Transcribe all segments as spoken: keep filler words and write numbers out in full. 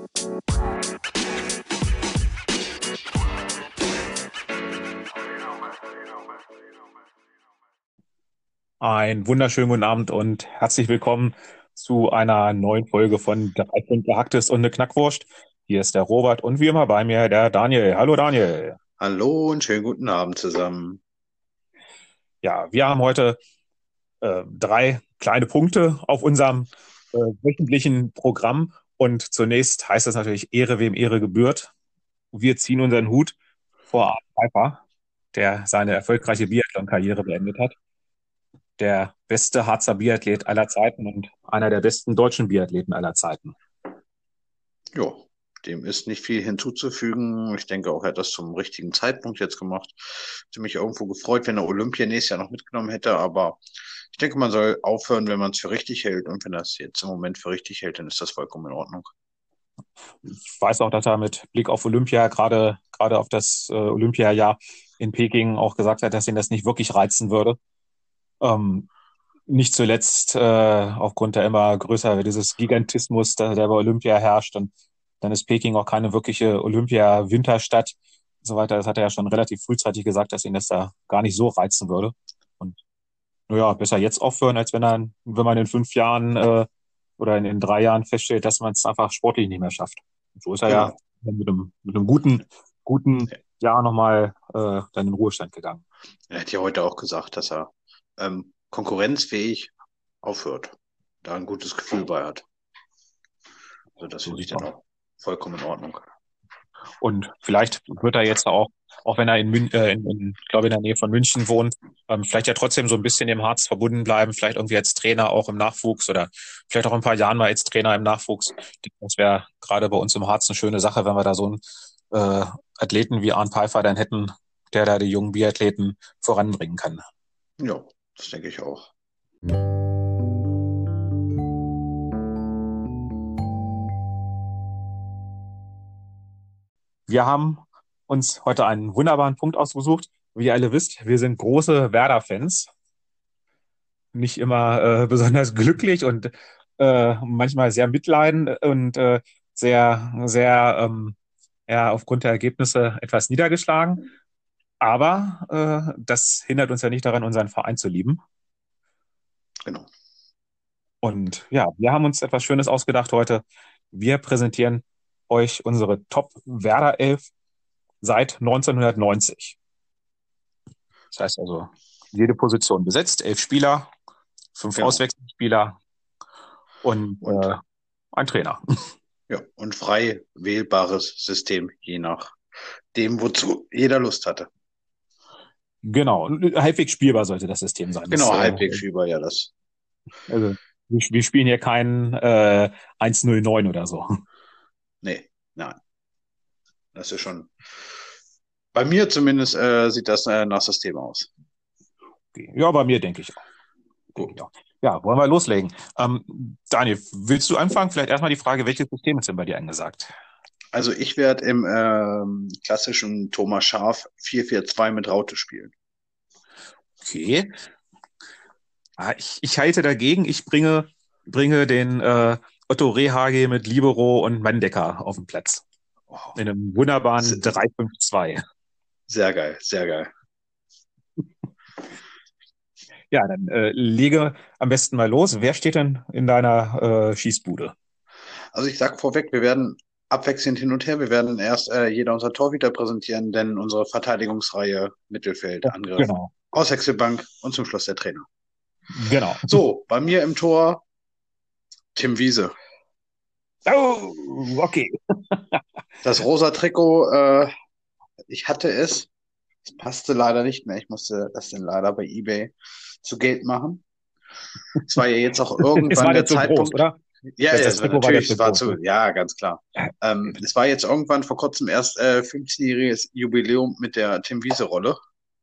Einen wunderschönen guten Abend und herzlich willkommen zu einer neuen Folge von Drei Pfund Gehacktes und eine Knackwurst. Hier ist der Robert und wie immer bei mir der Daniel. Hallo Daniel. Hallo und schönen guten Abend zusammen. Ja, wir haben heute äh, drei kleine Punkte auf unserem äh, wöchentlichen Programm und zunächst heißt es natürlich Ehre, wem Ehre gebührt. Wir ziehen unseren Hut vor Arne Pfeiffer, der seine erfolgreiche Biathlon-Karriere beendet hat. Der beste Harzer Biathlet aller Zeiten und einer der besten deutschen Biathleten aller Zeiten. Ja, dem ist nicht viel hinzuzufügen. Ich denke auch, er hat das zum richtigen Zeitpunkt jetzt gemacht. Hätte mich irgendwo gefreut, wenn er Olympia nächstes Jahr noch mitgenommen hätte, aber ich denke, man soll aufhören, wenn man es für richtig hält. Und wenn er es jetzt im Moment für richtig hält, dann ist das vollkommen in Ordnung. Ich weiß auch, dass er mit Blick auf Olympia, gerade, gerade auf das äh, Olympiajahr in Peking auch gesagt hat, dass ihn das nicht wirklich reizen würde. Ähm, nicht zuletzt äh, aufgrund der immer größer, dieses Gigantismus, der, der bei Olympia herrscht. Und dann ist Peking auch keine wirkliche Olympia-Winterstadt und so weiter. Das hat er ja schon relativ frühzeitig gesagt, dass ihn das da gar nicht so reizen würde. Und naja, besser jetzt aufhören, als wenn er, wenn man in fünf Jahren äh, oder in, in drei Jahren feststellt, dass man es einfach sportlich nicht mehr schafft. Und so ist er ja Genau. mit einem, mit einem guten, guten Jahr nochmal äh, dann in den Ruhestand gegangen. Er hat ja heute auch gesagt, dass er ähm, konkurrenzfähig aufhört, da ein gutes Gefühl bei hat. Also das So finde ich sieht's dann aus. auch vollkommen in Ordnung. Und vielleicht wird er jetzt auch, auch wenn er in, Mün äh, in, in ich glaube, in der Nähe von München wohnt, ähm, vielleicht ja trotzdem so ein bisschen dem Harz verbunden bleiben, vielleicht irgendwie als Trainer auch im Nachwuchs oder vielleicht auch ein paar Jahren mal als Trainer im Nachwuchs. Das wäre gerade bei uns im Harz eine schöne Sache, wenn wir da so einen äh, Athleten wie Arne Pfeiffer dann hätten, der da die jungen Biathleten voranbringen kann. Ja, das denke ich auch. Wir haben uns heute einen wunderbaren Punkt ausgesucht. Wie ihr alle wisst, wir sind große Werder-Fans. Nicht immer äh, besonders glücklich und äh, manchmal sehr mitleidend und äh, sehr, sehr ähm, ja, aufgrund der Ergebnisse etwas niedergeschlagen. Aber äh, das hindert uns ja nicht daran, unseren Verein zu lieben. Genau. Und ja, wir haben uns etwas Schönes ausgedacht heute. Wir präsentieren euch unsere Top-Werder-Elf seit neunzehnhundertneunzig. Das heißt also, jede Position besetzt, elf Spieler, fünf Genau. Auswechselspieler und Und äh, ein Trainer. ja, und frei wählbares System, je nach dem, wozu jeder Lust hatte. Genau, und halbwegs spielbar sollte das System sein. Das, Genau, äh, halbwegs über, ja, das. also, wir, wir spielen hier kein äh, eins null neun oder so. Nee, nein. Das ist schon. Bei mir zumindest äh, sieht das äh, nach System aus. Okay. Ja, bei mir denke ich auch. Denke ich Gut. auch. Ja, wollen wir loslegen. Ähm, Daniel, willst du anfangen? Vielleicht erstmal die Frage, welches System ist denn bei dir angesagt? Also ich werde im ähm, klassischen Thomas Schaaf vier vier zwei mit Raute spielen. Okay. Ah, ich, ich halte dagegen. Ich bringe, bringe den äh, Otto Rehhagel mit Libero und Mandecker auf den Platz. Oh, In einem wunderbaren se- drei fünf zwei. sehr geil, sehr geil. Ja, dann äh, lege am besten mal los. Wer steht denn in deiner äh, Schießbude? Also ich sag vorweg, wir werden abwechselnd hin und her. Wir werden erst äh, jeder unser Torhüter präsentieren, dann unsere Verteidigungsreihe, Mittelfeld, Ja, Angriff, genau, Auswechselbank und zum Schluss der Trainer. genau. So, bei mir im Tor Tim Wiese. Oh, okay. Das rosa Trikot, äh, ich hatte es. Es passte leider nicht mehr. Ich musste das dann leider bei eBay zu Geld machen. Es war ja jetzt auch Es irgendwann war der nicht so groß, Zeitpunkt. oder? Ja, Das, ja, das es war Trikot war nicht natürlich, so es war groß. zu, ja, ganz klar. Ähm, es war jetzt irgendwann vor kurzem erst äh, fünfzehn-jähriges Jubiläum mit der Tim Wiese-Rolle,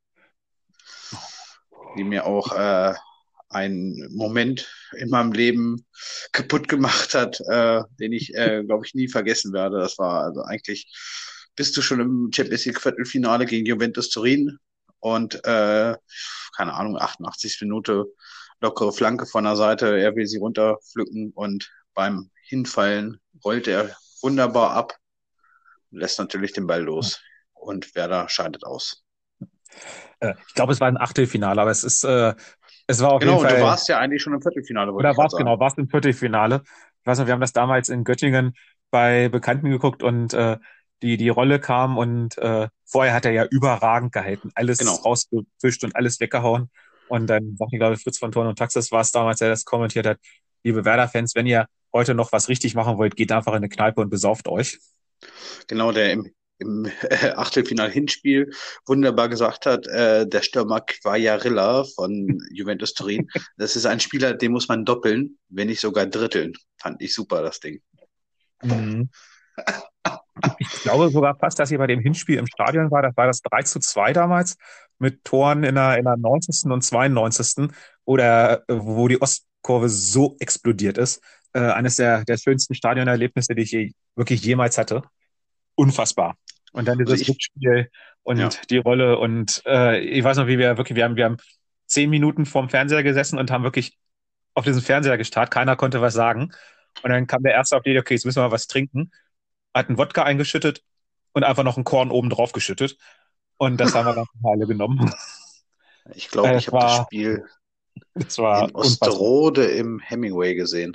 die mir auch äh, einen Moment in meinem Leben kaputt gemacht hat, äh, den ich, äh, glaube ich, nie vergessen werde. Das war also eigentlich, bist du schon im Champions League Viertelfinale gegen Juventus Turin und äh, keine Ahnung, achtundachtzigste Minute lockere Flanke von der Seite, er will sie runterpflücken und beim Hinfallen rollt er wunderbar ab, lässt natürlich den Ball los und Werder scheidet aus. Äh, ich glaube, es war ein Achtelfinale, aber es ist, äh, es war auf jeden Genau, und du Fall, warst ja eigentlich schon im Viertelfinale, wollte oder ich war gerade es sagen. genau, war es im Viertelfinale? Ich weiß noch, wir haben das damals in Göttingen bei Bekannten geguckt und äh, die, die Rolle kam und äh, vorher hat er ja überragend gehalten, alles Genau. rausgefischt und alles weggehauen. Und dann sagte, glaube ich, Fritz von Thorn und Taxis war es damals, der das kommentiert hat. Liebe Werder-Fans, wenn ihr heute noch was richtig machen wollt, geht einfach in eine Kneipe und besauft euch. Genau, der im, im äh, Achtelfinal-Hinspiel wunderbar gesagt hat, äh, der Stürmer Quagliarella von Juventus Turin, das ist ein Spieler, den muss man doppeln, wenn nicht sogar dritteln. Fand ich super, das Ding. Mhm. Ich glaube sogar fast, dass ihr bei dem Hinspiel im Stadion war. Das war das drei zu zwei damals mit Toren in der, in der neunzigsten und zweiundneunzigsten Oder äh, wo die Ostkurve so explodiert ist. Äh, eines der, der schönsten Stadionerlebnisse, die ich je, wirklich jemals hatte. Unfassbar. Und dann Also dieses ich, Rückspiel ja, und die Rolle und äh, ich weiß noch, wie wir wirklich, wir haben, wir haben zehn Minuten vorm Fernseher gesessen und haben wirklich auf diesen Fernseher gestarrt. Keiner konnte was sagen. Und dann kam der Erste auf die Idee, okay, jetzt müssen wir mal was trinken, hat einen Wodka eingeschüttet und einfach noch ein Korn oben drauf geschüttet. Und das haben wir dann alle genommen. ich glaube, Äh, ich Es habe das war, Spiel es war in unfassbar. Osterode im Hemingway gesehen.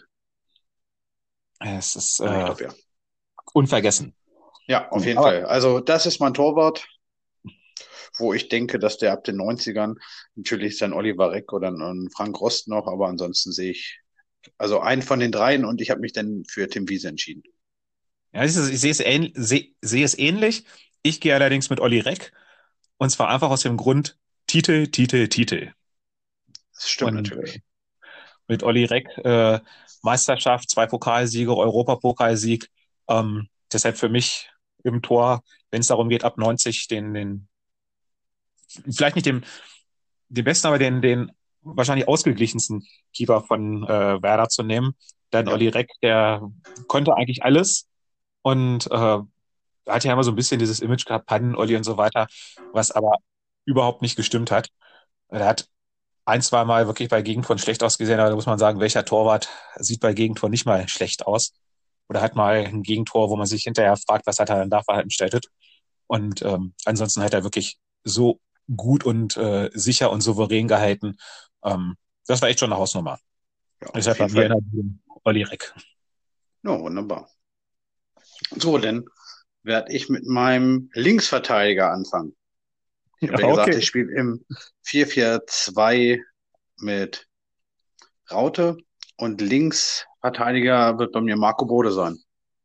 Es ist Ja, ich äh, glaube ja. unvergessen. Ja, auf Hm. jeden Aber Fall. Also das ist mein Torwart, wo ich denke, dass der ab den Neunzigern, natürlich ist dann Oliver Reck oder ein Frank Rost noch, aber ansonsten sehe ich also einen von den dreien und ich habe mich dann für Tim Wiese entschieden. ja, ich, ich sehe es, ähn, seh, sehe es ähnlich. Ich gehe allerdings mit Olli Reck. Und zwar einfach aus dem Grund Titel, Titel, Titel. Das stimmt Und äh, natürlich. mit Olli Reck äh, Meisterschaft, zwei Pokalsiege, Europapokalsieg. Ähm, deshalb für mich im Tor, wenn es darum geht, ab neunzig den, den vielleicht nicht den, den besten, aber den, den wahrscheinlich ausgeglichensten Keeper von äh, Werder zu nehmen. Denn Ja, Olli Reck, der konnte eigentlich alles und äh, hat ja immer so ein bisschen dieses Image gehabt, Pannen, Olli und so weiter, was aber überhaupt nicht gestimmt hat. Er hat ein, zwei Mal wirklich bei Gegentoren schlecht ausgesehen, aber da muss man sagen, welcher Torwart sieht bei Gegentoren nicht mal schlecht aus? Oder hat mal ein Gegentor, wo man sich hinterher fragt, was hat er denn da verhalten stellt. Und ähm, ansonsten hat er wirklich so gut und äh, sicher und souverän gehalten. Ähm, das war echt schon eine Hausnummer. ja, auf Deshalb bei jeden mir in Fall. der Bibel Olli Reck. Ja, wunderbar. So, dann werde ich mit meinem Linksverteidiger anfangen. Ich Ja, habe ja gesagt, okay. ich spiele im vier vier zwei mit Raute und Linksverteidiger wird bei mir Marco Bode sein.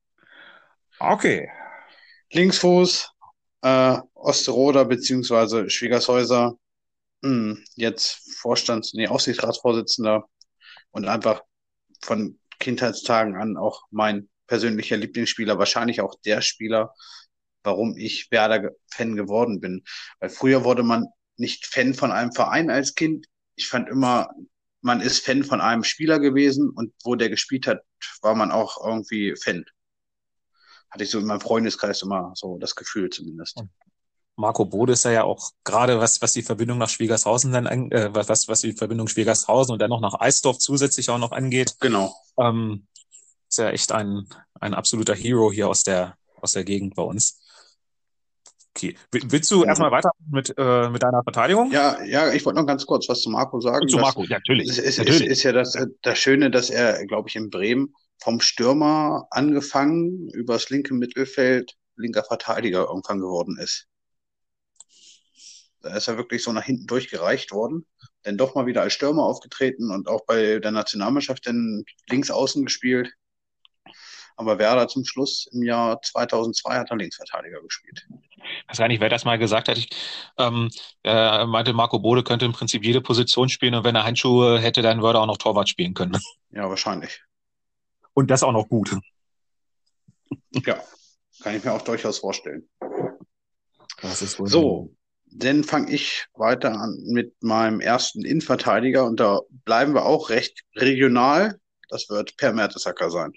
Okay. Linksfuß, äh, Osterroder beziehungsweise Schwiegershäuser, mh, jetzt Vorstands-, nee, Aufsichtsratsvorsitzender und einfach von Kindheitstagen an auch mein persönlicher Lieblingsspieler, wahrscheinlich auch der Spieler, warum ich Werder-Fan geworden bin. Weil früher wurde man nicht Fan von einem Verein als Kind. Ich fand immer, man ist Fan von einem Spieler gewesen und wo der gespielt hat, war man auch irgendwie Fan. Hatte ich so in meinem Freundeskreis immer so das Gefühl zumindest. Marco Bode ist ja auch gerade was, was die Verbindung nach Schwiegershausen dann, an- äh, was, was die Verbindung Schwiegershausen und dann noch nach Eisdorf zusätzlich auch noch angeht. Genau. Ähm, Ist ja echt ein, ein absoluter Hero hier aus der, aus der Gegend bei uns. Okay. Will- Willst du Genau. erstmal weiter mit, äh, mit deiner Verteidigung? Ja, ja, ich wollte noch ganz kurz was zu Marco sagen. Zu Das Marco, ja, natürlich. ist, ist, ist, Natürlich. ist ja das, das Schöne, dass er, glaube ich, in Bremen vom Stürmer angefangen, übers linke Mittelfeld, linker Verteidiger irgendwann geworden ist. Da ist er wirklich so nach hinten durchgereicht worden. Dann doch mal wieder als Stürmer aufgetreten und auch bei der Nationalmannschaft dann links außen gespielt. Aber Werder zum Schluss im Jahr zweitausendzwei hat er Linksverteidiger gespielt. Ich weiß gar nicht, wer das mal gesagt hat. Ich ähm, äh, meinte, Marco Bode könnte im Prinzip jede Position spielen und wenn er Handschuhe hätte, dann würde er auch noch Torwart spielen können. Ja, wahrscheinlich. Und das auch noch gut. Ja, kann ich mir auch durchaus vorstellen. Das ist wohl wahr. So, dann fange ich weiter an mit meinem ersten Innenverteidiger und da bleiben wir auch recht regional. Das wird Per Mertesacker sein.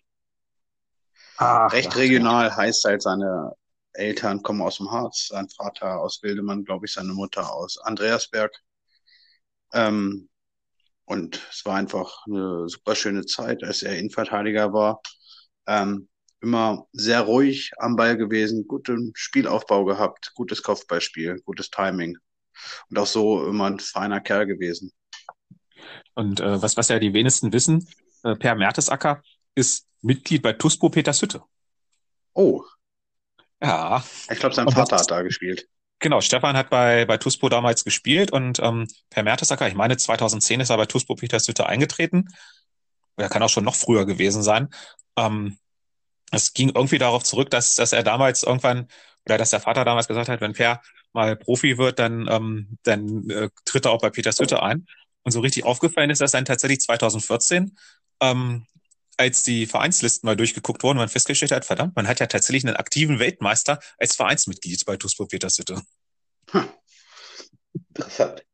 Ach Recht ja, ja. regional heißt halt, seine Eltern kommen aus dem Harz, sein Vater aus Wildemann, glaube ich, seine Mutter aus Andreasberg. Ähm, und es war einfach eine super schöne Zeit, als er Innenverteidiger war. Ähm, immer sehr ruhig am Ball gewesen, guten Spielaufbau gehabt, gutes Kopfballspiel, gutes Timing und auch so immer ein feiner Kerl gewesen. Und äh, was, was ja die wenigsten wissen, äh, Per Mertesacker ist Mitglied bei TuSpo Petershütte. Oh, Ja, ich glaube, sein und das Vater hat ist, da gespielt. genau, Stefan hat bei, bei TuSpo damals gespielt und ähm, Per Mertesacker, ich meine zweitausendzehn ist er bei TuSpo Petershütte eingetreten. Er kann auch schon noch früher gewesen sein. Ähm, Es ging irgendwie darauf zurück, dass, dass er damals irgendwann, oder dass der Vater damals gesagt hat, wenn Per mal Profi wird, dann, ähm, dann äh, tritt er auch bei Petershütte ein. Und so richtig aufgefallen ist das dann tatsächlich zweitausendvierzehn, ähm, als die Vereinslisten mal durchgeguckt wurden und man festgestellt hat, verdammt, man hat ja tatsächlich einen aktiven Weltmeister als Vereinsmitglied bei TuSpo Petershütte. Hm, interessant.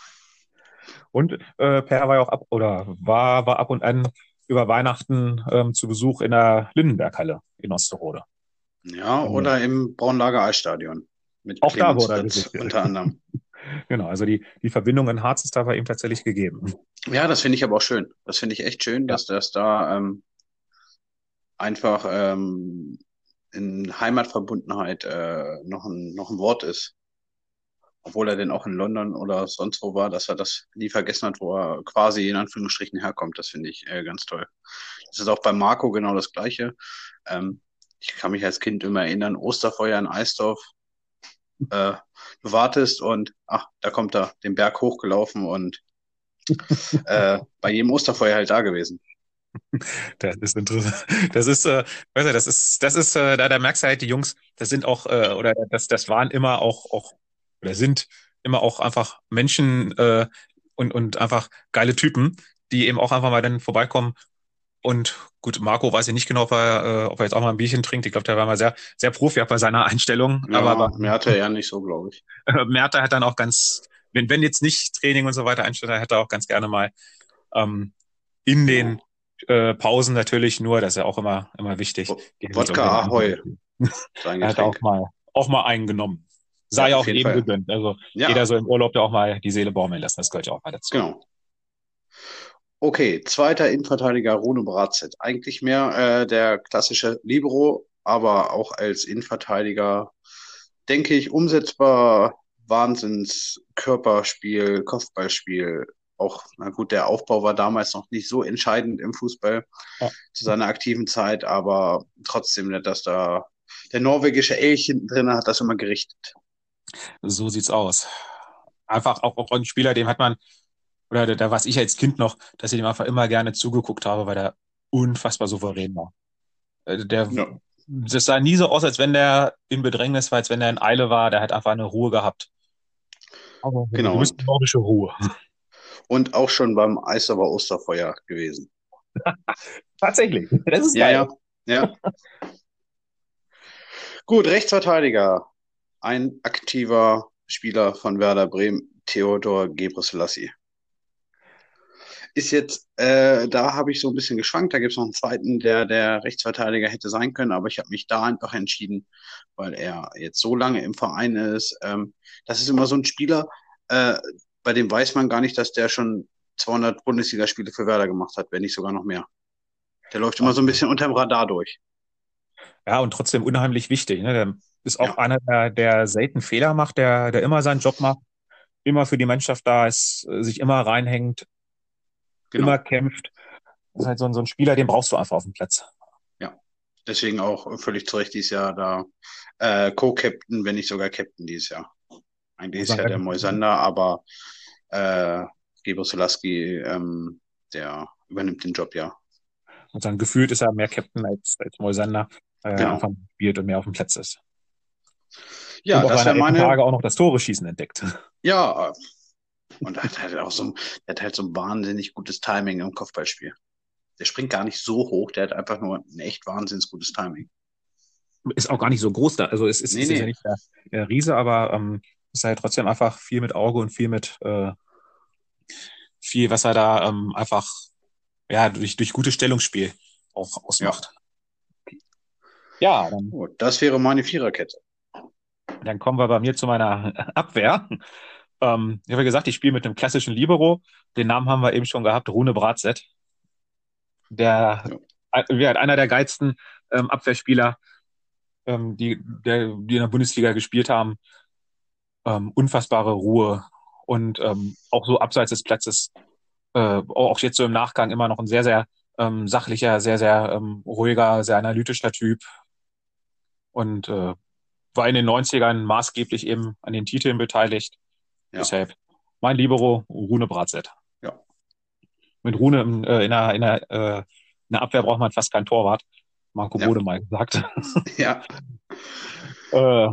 Und äh, Per war ja auch ab oder war, war ab und an über Weihnachten ähm, zu Besuch in der Lindenberghalle in Osterode. Ja, Also, oder im Braunlager Eisstadion mit auch da Clemens wurde er Fritz gesichtet. unter anderem. Genau, also die, die Verbindung in Harz ist da bei ihm tatsächlich gegeben. Ja, das finde ich aber auch schön. Das finde ich echt schön, Ja, dass das da ähm, einfach ähm, in Heimatverbundenheit äh, noch ein, noch ein Wort ist. Obwohl er denn auch in London oder sonst wo war, dass er das nie vergessen hat, wo er quasi in Anführungsstrichen herkommt. Das finde ich äh, ganz toll. Das ist auch bei Marco genau das Gleiche. Ähm, ich kann mich als Kind immer erinnern, Osterfeuer in Eisdorf. Äh, du wartest und ach, da kommt er den Berg hochgelaufen und äh, bei jedem Osterfeuer halt da gewesen. das ist interessant. Das ist, äh, weißt du, das ist, das ist, äh, da, da merkst du halt, die Jungs, das sind auch, äh, oder das, das waren immer auch, auch, oder sind immer auch einfach Menschen, äh, und, und einfach geile Typen, die eben auch einfach mal dann vorbeikommen. Und gut, Marco weiß ich nicht genau, ob er, äh, ob er jetzt auch mal ein Bierchen trinkt. Ich glaube, der war mal sehr, sehr Profi auch bei seiner Einstellung. Aber bei, Ja, mehr hatte er ja nicht so, glaube ich. äh, Merter hat dann auch ganz, wenn, wenn jetzt nicht Training und so weiter einstellt, dann hätte er auch ganz gerne mal ähm, in den Genau. äh, Pausen natürlich nur, das ist ja auch immer, immer wichtig, Wo- geht nicht Wodka irgendwie ein Ahoi, Interview. sein Er hat auch Getränk. mal, auch mal einen genommen. Ja, Sei ja auf auch jeden jedem Fall. gegönnt. Also jeder Ja, so im Urlaub da auch mal die Seele baumeln lassen, das gehört ja auch mal dazu. genau. Okay, zweiter Innenverteidiger Rune Bratzett. Eigentlich mehr äh, der klassische Libero, aber auch als Innenverteidiger, denke ich, umsetzbar. Wahnsinns Körperspiel, Kopfballspiel. Auch, na gut, der Aufbau war damals noch nicht so entscheidend im Fußball Ja, zu seiner aktiven Zeit, aber trotzdem, dass da der norwegische Elch hinten drin hat das immer gerichtet. so sieht's aus. Einfach auch, auch ein Spieler, dem hat man, oder da, da weiß ich als Kind noch, dass ich dem einfach immer gerne zugeguckt habe, weil der unfassbar souverän war. Äh, Der, Ja, das sah nie so aus, als wenn der in Bedrängnis war, als wenn der in Eile war. Der hat einfach eine Ruhe gehabt. Aber so eine genau. gewisse Und, nordische Ruhe. und auch schon beim Eisaber Osterfeuer gewesen. Tatsächlich. Das ist Ja, geil. ja, ja. Gut, Rechtsverteidiger. Ein aktiver Spieler von Werder Bremen, Theodor Gebrselassie. Ist jetzt, äh, da habe ich so ein bisschen geschwankt. Da gibt es noch einen zweiten, der der Rechtsverteidiger hätte sein können, aber ich habe mich da einfach entschieden, weil er jetzt so lange im Verein ist. Ähm, das ist immer so ein Spieler, äh, bei dem weiß man gar nicht, dass der schon zweihundert Bundesligaspiele für Werder gemacht hat, wenn nicht sogar noch mehr. Der läuft immer so ein bisschen unterm Radar durch. Ja, und trotzdem unheimlich wichtig. Ne? Der ist auch Ja, einer, der, der selten Fehler macht, der, der immer seinen Job macht, immer für die Mannschaft da ist, äh, sich immer reinhängt, immer genau. kämpft. Das ist halt so ein, so ein Spieler, den brauchst du einfach auf dem Platz. Ja. Deswegen auch völlig zu Recht dieses Jahr da äh, Co-Captain, wenn nicht sogar Captain dieses Jahr. Eigentlich Muss ist ja der sagen, Moisander, aber äh, Gebo Solaski, ähm, der übernimmt den Job ja. muss sagen, gefühlt ist er mehr Captain als, als Moisander, weil er einfach Genau. spielt und mehr auf dem Platz ist. Und Ja, auf das seiner wäre elften meine, Tage auch noch das Tore schießen entdeckt. ja, und er hat halt auch so, ein- der hat halt so ein wahnsinnig gutes Timing im Kopfballspiel. Der springt gar nicht so hoch, der hat einfach nur ein echt wahnsinnig gutes Timing. Ist auch gar nicht so groß da. Also es ist, Nee, ist, ist ja nee, nicht der, der Riese, aber ähm, ist halt trotzdem einfach viel mit Auge und viel mit äh, viel, was er da ähm, einfach ja durch, durch gutes Stellungsspiel auch ja. ausmacht. Ja, dann, Gut, das wäre meine Viererkette. dann kommen wir bei mir zu meiner Abwehr. Ähm, ich habe ja gesagt, ich spiele mit einem klassischen Libero. Den Namen haben wir eben schon gehabt, Rune Bratzett. Der Ja. äh, wie halt einer der geilsten ähm, Abwehrspieler, ähm, die, der, die in der Bundesliga gespielt haben. Ähm, unfassbare Ruhe und ähm, auch so abseits des Platzes, äh, auch jetzt so im Nachgang immer noch ein sehr, sehr ähm, sachlicher, sehr, sehr ähm, ruhiger, sehr analytischer Typ und äh, war in den Neunzigern maßgeblich eben an den Titeln beteiligt. Ja, Deshalb mein Libero, Rune Bratzett. ja, Mit Rune in, äh, in der, in der, äh, in der Abwehr braucht man fast keinen Torwart. Marco ja, Bode mal gesagt. ja. äh,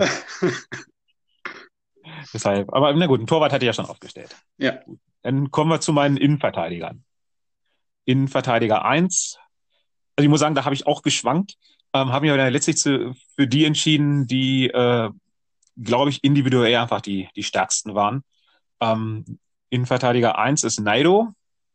deshalb, aber na gut, ein Torwart hatte ich ja schon aufgestellt. Ja, Dann kommen wir zu meinen Innenverteidigern. Innenverteidiger eins. Also ich muss sagen, da habe ich auch geschwankt. Ähm, habe mich aber dann letztlich zu, für die entschieden, die, äh, glaube ich, individuell einfach die, die stärksten waren. Ähm, Innenverteidiger eins ist Naido.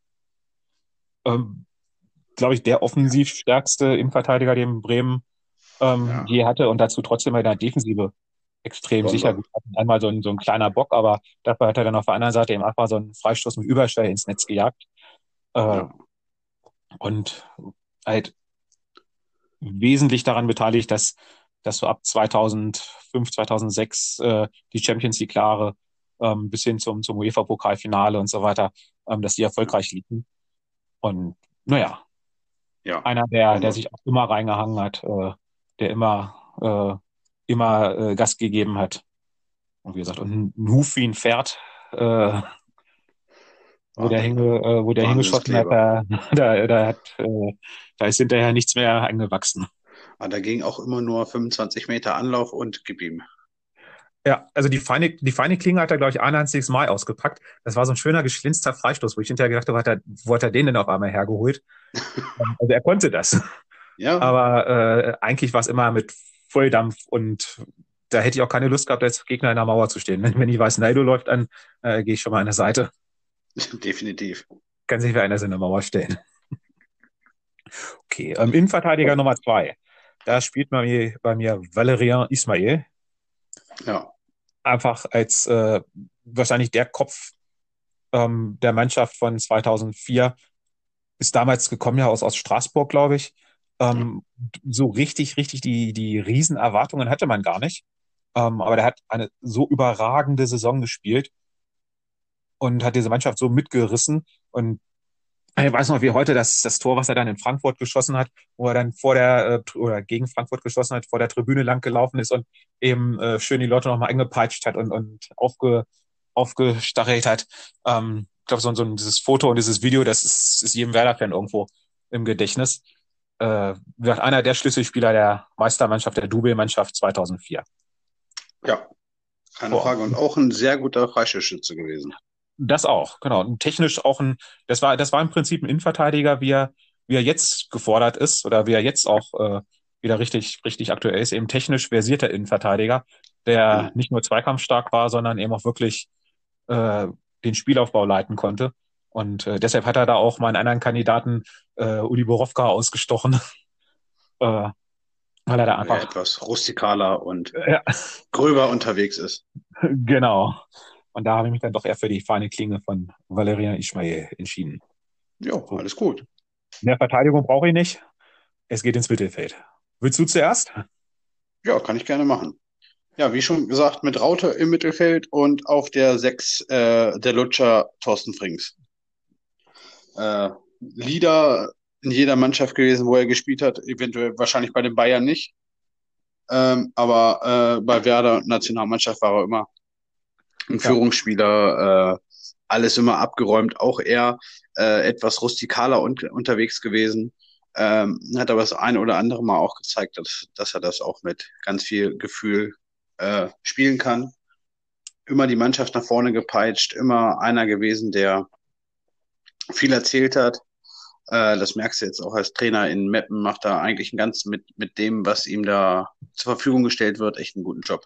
Ähm, glaube ich, der offensiv stärkste Innenverteidiger, den Bremen ähm, ja. je hatte und dazu trotzdem in der Defensive extrem sicher. London. Gut, einmal so ein, so ein kleiner Bock, aber dafür hat er dann auf der anderen Seite eben einfach so einen Freistoß mit Überschwelle ins Netz gejagt. Äh, Ja, und halt wesentlich daran beteiligt, dass, dass so ab zweitausendfünf, zweitausendsechs äh, die Champions League Jahre ähm, bis hin zum, zum UEFA-Pokalfinale und so weiter, ähm, dass die ja, erfolgreich liefen. Und naja, ja. einer, der, der London. sich auch immer reingehangen hat, äh, der immer, äh, immer äh, Gas gegeben hat. Und wie gesagt, und ein Huf wie ein Pferd, äh, wo der Wahnsinn. hinge, äh, wo der hingeschossen hat, Wahnsinnskleber. da, da, da hat, äh, da ist hinterher nichts mehr angewachsen. Aber da ging auch immer nur fünfundzwanzig Meter Anlauf und gib ihm. Ja, also die feine, die feine Klinge hat er, glaube ich, ein einziges Mal ausgepackt. Das war so ein schöner, geschlinster Freistoß, wo ich hinterher gedacht habe, hat er, wo hat er den denn auf einmal hergeholt? Also er konnte das. Ja, Aber äh, eigentlich war es immer mit Volldampf und da hätte ich auch keine Lust gehabt, als Gegner in der Mauer zu stehen. Wenn ich weiß, Naido läuft an, äh, gehe ich schon mal an der Seite. definitiv. Kann sich wer anders in der Mauer stellen. Okay, ähm, Innenverteidiger Nummer zwei. Da spielt bei mir, bei mir Valérien Ismail. Ja, Einfach als äh, wahrscheinlich der Kopf ähm, der Mannschaft von zweitausendvier. Ist damals gekommen ja aus, aus Straßburg, glaube ich. ja. Ähm, so richtig, richtig die, die Riesenerwartungen hatte man gar nicht. Ähm, aber der hat eine so überragende Saison gespielt und hat diese Mannschaft so mitgerissen. Und ich weiß noch, wie heute das, das Tor, was er dann in Frankfurt geschossen hat, wo er dann vor der, äh, oder gegen Frankfurt geschossen hat, vor der Tribüne lang gelaufen ist und eben äh, schön die Leute nochmal angepeitscht hat und, und aufge, aufgestachelt hat. Ähm, ich glaube, so, so ein, dieses Foto und dieses Video, das ist, ist jedem Werder-Fan irgendwo im Gedächtnis. Äh, wird einer der Schlüsselspieler der Meistermannschaft, der Double-Mannschaft zweitausendvier. Ja, keine Boah. Frage. Und auch ein sehr guter Freistoßschütze gewesen. Das auch, genau. Und technisch auch ein, das war, das war im Prinzip ein Innenverteidiger, wie er, wie er jetzt gefordert ist oder wie er jetzt auch äh, wieder richtig, richtig aktuell ist, eben technisch versierter Innenverteidiger, der Genau. nicht nur zweikampfstark war, sondern eben auch wirklich äh, den Spielaufbau leiten konnte. Und äh, deshalb hat er da auch meinen anderen Kandidaten äh, Uli Borowka ausgestochen, äh, weil er da Weil er einfach, etwas rustikaler und äh, ja, gröber unterwegs ist. genau. Und da habe ich mich dann doch eher für die feine Klinge von Valerian Ismail entschieden. Jo, So. alles gut. Mehr Verteidigung brauche ich nicht. Es geht ins Mittelfeld. Willst du zuerst? Ja, kann ich gerne machen. Ja, wie schon gesagt, mit Raute im Mittelfeld und auf der sechs äh, der Lutscher Thorsten Frings. Äh, Leader in jeder Mannschaft gewesen, wo er gespielt hat, eventuell wahrscheinlich bei den Bayern nicht. Ähm, aber äh, bei Werder Nationalmannschaft war er immer ein Ja, Führungsspieler, äh, alles immer abgeräumt, auch er äh, etwas rustikaler un unterwegs gewesen. Ähm, hat aber das eine oder andere Mal auch gezeigt, dass, dass er das auch mit ganz viel Gefühl äh, spielen kann. Immer die Mannschaft nach vorne gepeitscht, immer einer gewesen, der viel erzählt hat. Äh, das merkst du jetzt auch als Trainer in Meppen, macht er eigentlich einen ganz mit, mit dem, was ihm da zur Verfügung gestellt wird, echt einen guten Job.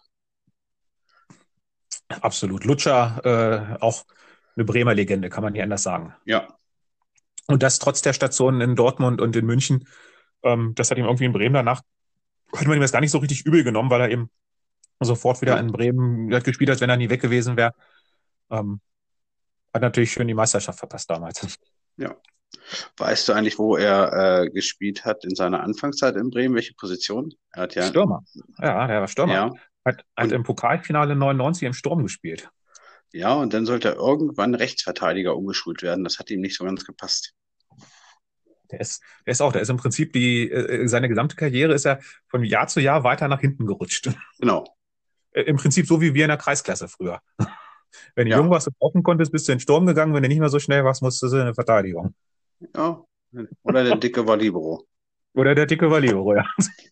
absolut. Lutscher, äh, auch eine Bremer Legende, kann man nicht anders sagen. Ja, Und das trotz der Stationen in Dortmund und in München. Ähm, das hat ihm irgendwie in Bremen danach, hat man ihm das gar nicht so richtig übel genommen, weil er eben sofort wieder ja, in Bremen hat gespielt, als wenn er nie weg gewesen wäre. Ähm, hat natürlich schön die Meisterschaft verpasst damals. ja. Weißt du eigentlich, wo er äh, gespielt hat in seiner Anfangszeit in Bremen? Welche Position? Er hat ja, Stürmer. Ja, der war Stürmer. ja, Hat, hat und im Pokalfinale neunundneunzig im Sturm gespielt. ja, und dann sollte er irgendwann Rechtsverteidiger umgeschult werden. Das hat ihm nicht so ganz gepasst. Der ist, der ist auch, der ist im Prinzip die, äh, seine gesamte Karriere ist er von Jahr zu Jahr weiter nach hinten gerutscht. Genau, Äh, Im Prinzip so wie wir in der Kreisklasse früher. Wenn du jung ja, warst und laufen konntest, bist du in den Sturm gegangen. Wenn du nicht mehr so schnell warst, musstest du in die Verteidigung. ja. Oder der dicke war Libero. Oder der dicke Valero, ja.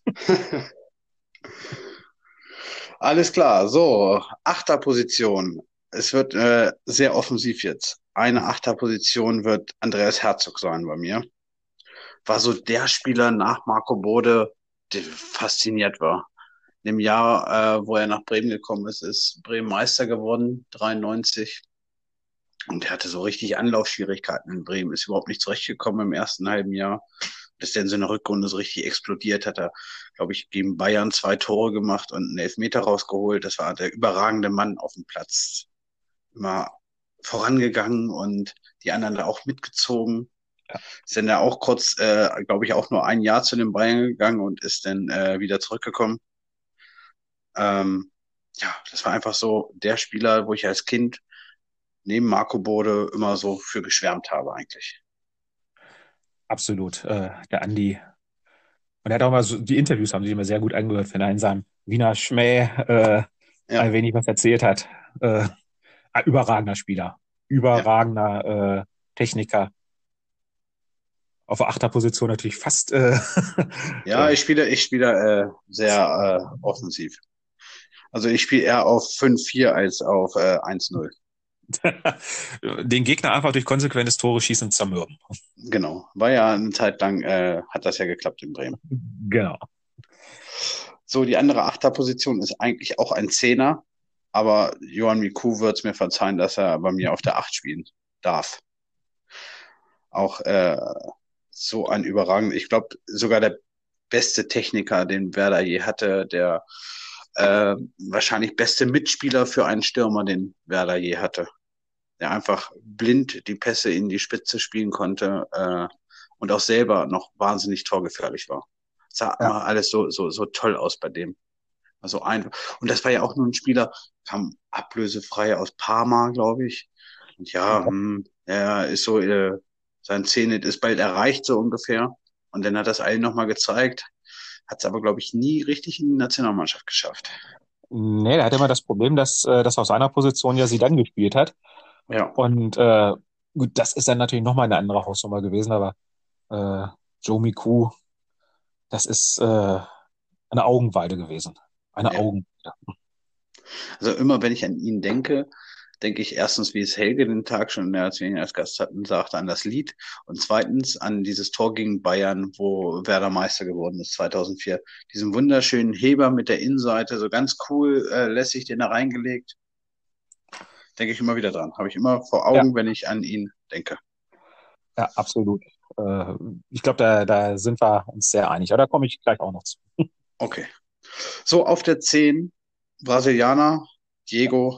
Alles klar, so, Achterposition. Es wird äh, sehr offensiv jetzt. Eine Achterposition wird Andreas Herzog sein bei mir. War so der Spieler nach Marco Bode, der fasziniert war. Im Jahr, äh, wo er nach Bremen gekommen ist, ist Bremen Meister geworden, dreiundneunzig. Und er hatte so richtig Anlaufschwierigkeiten in Bremen, ist überhaupt nicht zurechtgekommen im ersten halben Jahr. Dass der in seiner Rückrunde so richtig explodiert hat, er, glaube ich, gegen Bayern zwei Tore gemacht und einen Elfmeter rausgeholt. Das war der überragende Mann auf dem Platz. Immer vorangegangen und die anderen da auch mitgezogen. Ist dann ja auch kurz, äh, glaube ich, auch nur ein Jahr zu den Bayern gegangen und ist dann äh, wieder zurückgekommen. Ähm, ja, das war einfach so der Spieler, wo ich als Kind neben Marco Bode immer so für geschwärmt habe eigentlich. Absolut. Äh, der Andi. Und er hat auch mal so, die Interviews haben sich immer sehr gut angehört, wenn er in seinem Wiener Schmäh äh, Ja, ein wenig was erzählt hat. Äh, ein überragender Spieler. ja. Überragender äh, Techniker. Auf der Achterposition natürlich fast äh, Ja, äh, ich spiele, ich spiele äh, sehr äh, offensiv. Also ich spiele eher auf fünf vier als auf äh, eins null. den Gegner einfach durch konsequentes Tore schießen zermürben. Genau. War ja eine Zeit lang, äh, hat das ja geklappt in Bremen. Genau. So, die andere Achterposition ist eigentlich auch ein Zehner, aber Johann Miku wird es mir verzeihen, dass er bei mir auf der Acht spielen darf. Auch äh, so ein überragender, ich glaube sogar der beste Techniker, den Werder je hatte, der äh, wahrscheinlich beste Mitspieler für einen Stürmer, den Werder je hatte. Der einfach blind die Pässe in die Spitze spielen konnte äh, und auch selber noch wahnsinnig torgefährlich war. Sah Ja. immer alles so, so, so toll aus bei dem. Also einfach. Und das war ja auch nur ein Spieler, kam ablösefrei aus Parma, glaube ich. Und ja, hm, er ist so, äh, sein Zenit ist bald erreicht, so ungefähr. Und dann hat das allen nochmal gezeigt, hat es aber, glaube ich, nie richtig in die Nationalmannschaft geschafft. Nee, der hat immer das Problem, dass äh, das auf seiner Position ja Zidane gespielt hat. Ja, Und äh, gut, das ist dann natürlich nochmal eine andere Hausnummer gewesen, aber äh, Joe Miku, das ist äh, eine Augenweide gewesen. Eine ja. Augenweide. Also immer, wenn ich an ihn denke, denke ich erstens, wie es Helge den Tag schon, als wir ihn als Gast hatten, sagte, an das Lied. Und zweitens an dieses Tor gegen Bayern, wo Werder Meister geworden ist, zweitausendvier. Diesen wunderschönen Heber mit der Innenseite, so ganz cool, äh, lässig den da reingelegt. Denke ich immer wieder dran. Habe ich immer vor Ja, Augen, wenn ich an ihn denke. ja, absolut. Äh, ich glaube, da, da sind wir uns sehr einig. Aber da komme ich gleich auch noch zu. Okay. So, auf der zehn Brasilianer, Diego,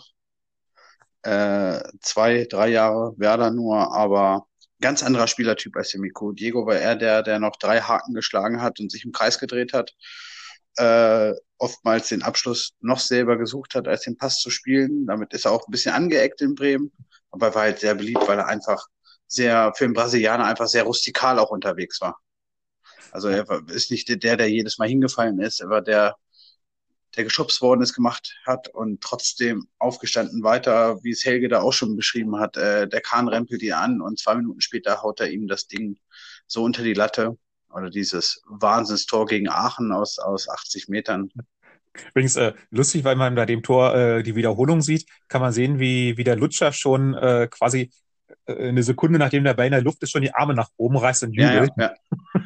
äh, zwei, drei Jahre Werder nur, aber ganz anderer Spielertyp als der Miku. Diego war er der, der noch drei Haken geschlagen hat und sich im Kreis gedreht hat, äh, oftmals den Abschluss noch selber gesucht hat, als den Pass zu spielen. Damit ist er auch ein bisschen angeeckt in Bremen, aber er war halt sehr beliebt, weil er einfach sehr, für den Brasilianer einfach sehr rustikal auch unterwegs war. Also Ja. er war, ist nicht der, der jedes Mal hingefallen ist, er war der, der geschubst worden ist, gemacht hat und trotzdem aufgestanden weiter, wie es Helge da auch schon beschrieben hat. Äh, der Kahn rempelt ihn an und zwei Minuten später haut er ihm das Ding so unter die Latte. Oder dieses Wahnsinnstor gegen Aachen aus, aus achtzig Metern. Übrigens, äh, lustig, weil man bei dem Tor äh, die Wiederholung sieht, kann man sehen, wie, wie der Lutscher schon äh, quasi äh, eine Sekunde, nachdem der Ball in der Luft ist, schon die Arme nach oben reißt und Ja, jubelt. ja, ja.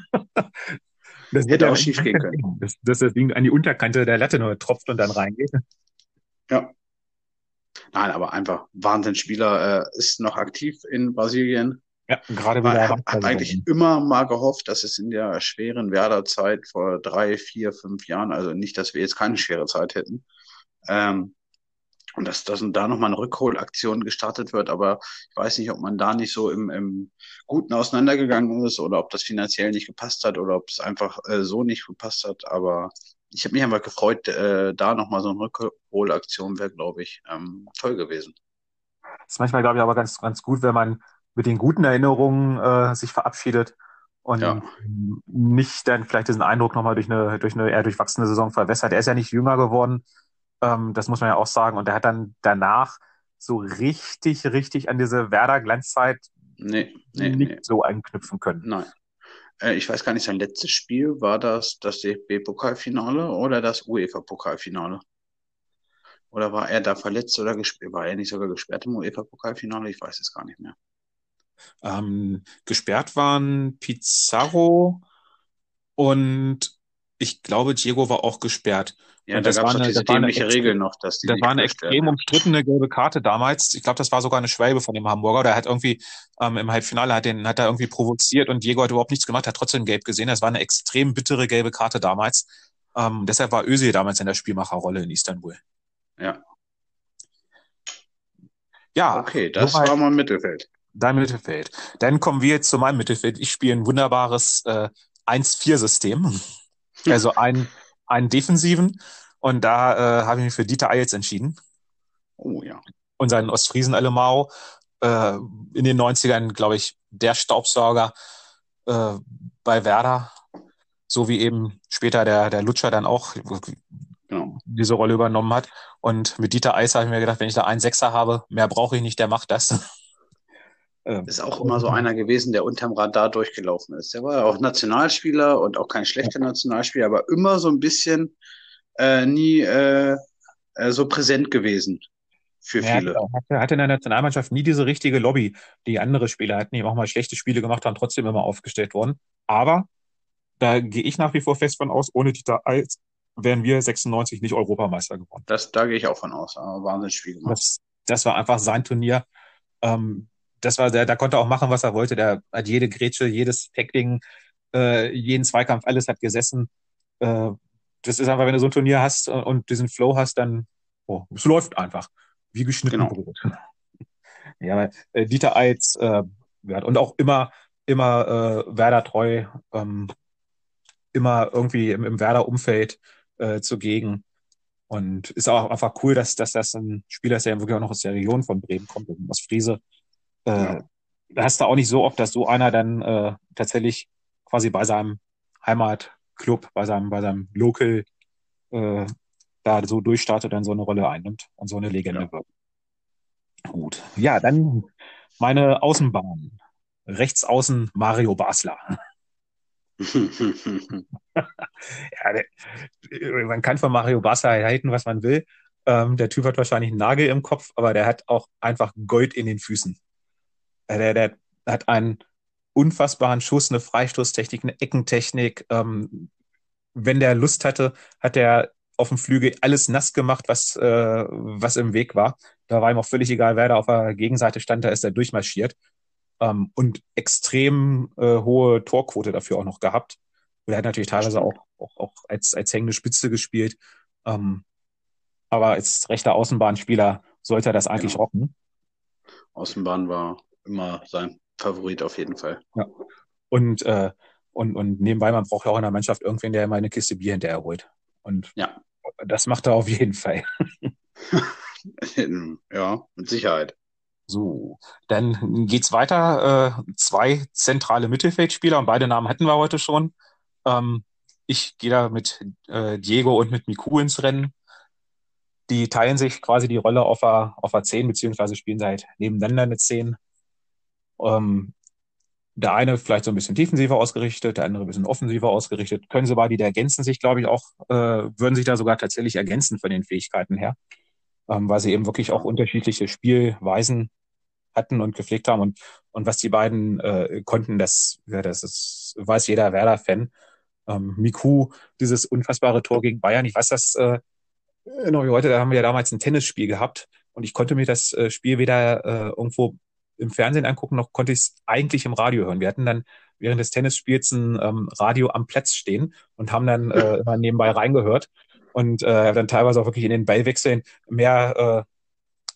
Das wird Hätte ja auch auch schief gehen können. dass, dass das Ding an die Unterkante der Latte nur tropft und dann reingeht. Ja. Nein, aber einfach Wahnsinnsspieler, äh, ist noch aktiv in Brasilien. Ja, gerade Ich wieder habe hab Meister eigentlich geworden. immer mal gehofft, dass es in der schweren Werder-Zeit vor drei, vier, fünf Jahren, also nicht, dass wir jetzt keine schwere Zeit hätten, ähm, Und dass, dass da nochmal eine Rückholaktion gestartet wird, aber ich weiß nicht, ob man da nicht so im, im Guten auseinandergegangen ist oder ob das finanziell nicht gepasst hat oder ob es einfach äh, so nicht gepasst hat. Aber ich habe mich einfach gefreut, äh, da nochmal so eine Rückholaktion wäre, glaube ich, ähm, toll gewesen. Ist manchmal, glaube ich, aber ganz, ganz gut, wenn man mit den guten Erinnerungen äh, sich verabschiedet Ja, und ähm, nicht dann vielleicht diesen Eindruck nochmal durch eine, durch eine eher durchwachsene Saison verwässert. Er ist ja nicht jünger geworden, ähm, das muss man ja auch sagen. Und er hat dann danach so richtig, richtig an diese Werder-Glanzzeit nee, nee, nicht nee, so anknüpfen können. nein. Äh, ich weiß gar nicht, sein letztes Spiel, war das das D F B-Pokalfinale oder das UEFA-Pokalfinale? Oder war er da verletzt oder gesperrt? War er nicht sogar gesperrt im UEFA-Pokalfinale? Ich weiß es gar nicht mehr. Ähm, gesperrt waren Pizarro und ich glaube, Diego war auch gesperrt. Ja, Und da das gab war es doch eine, diese das war eine dämliche extrem, Regel noch, dass die das nicht war eine gelöscht werden. extrem Ja. umstrittene gelbe Karte damals. Ich glaube, das war sogar eine Schwalbe von dem Hamburger. Der hat irgendwie ähm, im Halbfinale hat den, hat er irgendwie provoziert und Diego hat überhaupt nichts gemacht, hat trotzdem gelb gesehen. Das war eine extrem bittere gelbe Karte damals. Ähm, deshalb war Özil damals in der Spielmacherrolle in Istanbul. Ja. Ja, Okay, das soweit war mal im Mittelfeld. dein Mittelfeld. Dann kommen wir jetzt zu meinem Mittelfeld. Ich spiele ein wunderbares äh, eins vier System. Also einen, einen defensiven. Und da äh, habe ich mich für Dieter Eils entschieden. Oh ja. Und seinen Ostfriesen Alemao. Äh, in den Neunzigern, glaube ich, der Staubsauger äh, bei Werder. So wie eben später der, der Lutscher dann auch Genau. diese Rolle übernommen hat. Und mit Dieter Eis habe ich mir gedacht, wenn ich da einen Sechser habe, mehr brauche ich nicht, der macht das. äh, Ist auch immer und, so einer gewesen, der unterm Radar durchgelaufen ist. Der war ja auch Nationalspieler und auch kein schlechter Nationalspieler, aber immer so ein bisschen äh, nie äh, äh, so präsent gewesen für Er hatte, viele. hatte, hatte in der Nationalmannschaft nie diese richtige Lobby, die andere Spieler hatten, die auch mal schlechte Spiele gemacht haben, trotzdem immer aufgestellt worden. Aber da gehe ich nach wie vor fest von aus, ohne Dieter Eils wären wir sechsundneunzig nicht Europameister geworden. Das, da gehe ich auch von aus. Aber Wahnsinnsspiel gemacht. Das, das war einfach sein Turnier. Ähm, das war der, da konnte er auch machen, was er wollte. Der hat jede Grätsche, jedes Tackling, äh, jeden Zweikampf, alles hat gesessen. Äh, das ist einfach, wenn du so ein Turnier hast äh, und diesen Flow hast, dann, oh, es läuft einfach. Wie geschnitten Genau. Brot. Ja, aber, äh, Dieter Eitz, äh, ja, und auch immer, immer äh, Werder treu, ähm, immer irgendwie im, im Werder-Umfeld äh, zugegen. Und ist auch einfach cool, dass, dass das ein Spieler ist, der wirklich auch noch aus der Region von Bremen kommt, also aus Friese. Ja, Äh, da hast du auch nicht so oft, dass so einer dann äh, tatsächlich quasi bei seinem Heimatclub, bei seinem, bei seinem Local äh, da so durchstartet und so eine Rolle einnimmt und so eine ja. Legende wird. Gut. Ja, dann meine Außenbahn. Rechts außen Mario Basler. Ja, der, man kann von Mario Basler halten, was man will. Ähm, der Typ hat wahrscheinlich einen Nagel im Kopf, aber der hat auch einfach Gold in den Füßen. Äh, Der, der hat einen unfassbaren Schuss, eine Freistoßtechnik, eine Eckentechnik. Ähm, wenn der Lust hatte, hat er auf dem Flügel alles nass gemacht, was, äh, was im Weg war. Da war ihm auch völlig egal, wer da auf der Gegenseite stand, da ist er durchmarschiert. Ähm, und extrem äh, hohe Torquote dafür auch noch gehabt. Und er hat natürlich Das teilweise stimmt. auch, auch, auch als, als hängende Spitze gespielt. Ähm, aber als rechter Außenbahnspieler sollte er das eigentlich Genau. rocken. Außenbahn war immer sein Favorit auf jeden Fall. Ja. Und, äh, und, und nebenbei, man braucht ja auch in der Mannschaft irgendwen, der immer eine Kiste Bier hinterher holt. Und Ja. das macht er auf jeden Fall. Ja, mit Sicherheit. So, dann geht's weiter. Äh, zwei zentrale Mittelfeldspieler und beide Namen hatten wir heute schon. Ähm, ich gehe da mit äh, Diego und mit Miku ins Rennen. Die teilen sich quasi die Rolle auf der, auf der zehn, beziehungsweise spielen sie halt nebeneinander eine zehn. Ähm, der eine vielleicht so ein bisschen defensiver ausgerichtet, der andere ein bisschen offensiver ausgerichtet. Können sie beide, die ergänzen sich, glaube ich, auch, äh, würden sich da sogar tatsächlich ergänzen von den Fähigkeiten her, ähm, weil sie eben wirklich auch Ja, unterschiedliche Spielweisen hatten und gepflegt haben. Und, und was die beiden äh, konnten, das, ja, das ist, weiß jeder Werder-Fan. Ähm, Miku, dieses unfassbare Tor gegen Bayern, ich weiß das äh, noch wie heute, da haben wir ja damals ein Tennisspiel gehabt und ich konnte mir das äh, Spiel weder äh, irgendwo im Fernsehen angucken, noch konnte ich es eigentlich im Radio hören. Wir hatten dann während des Tennisspiels ein ähm, Radio am Platz stehen und haben dann äh, immer nebenbei reingehört und äh, dann teilweise auch wirklich in den Ballwechseln mehr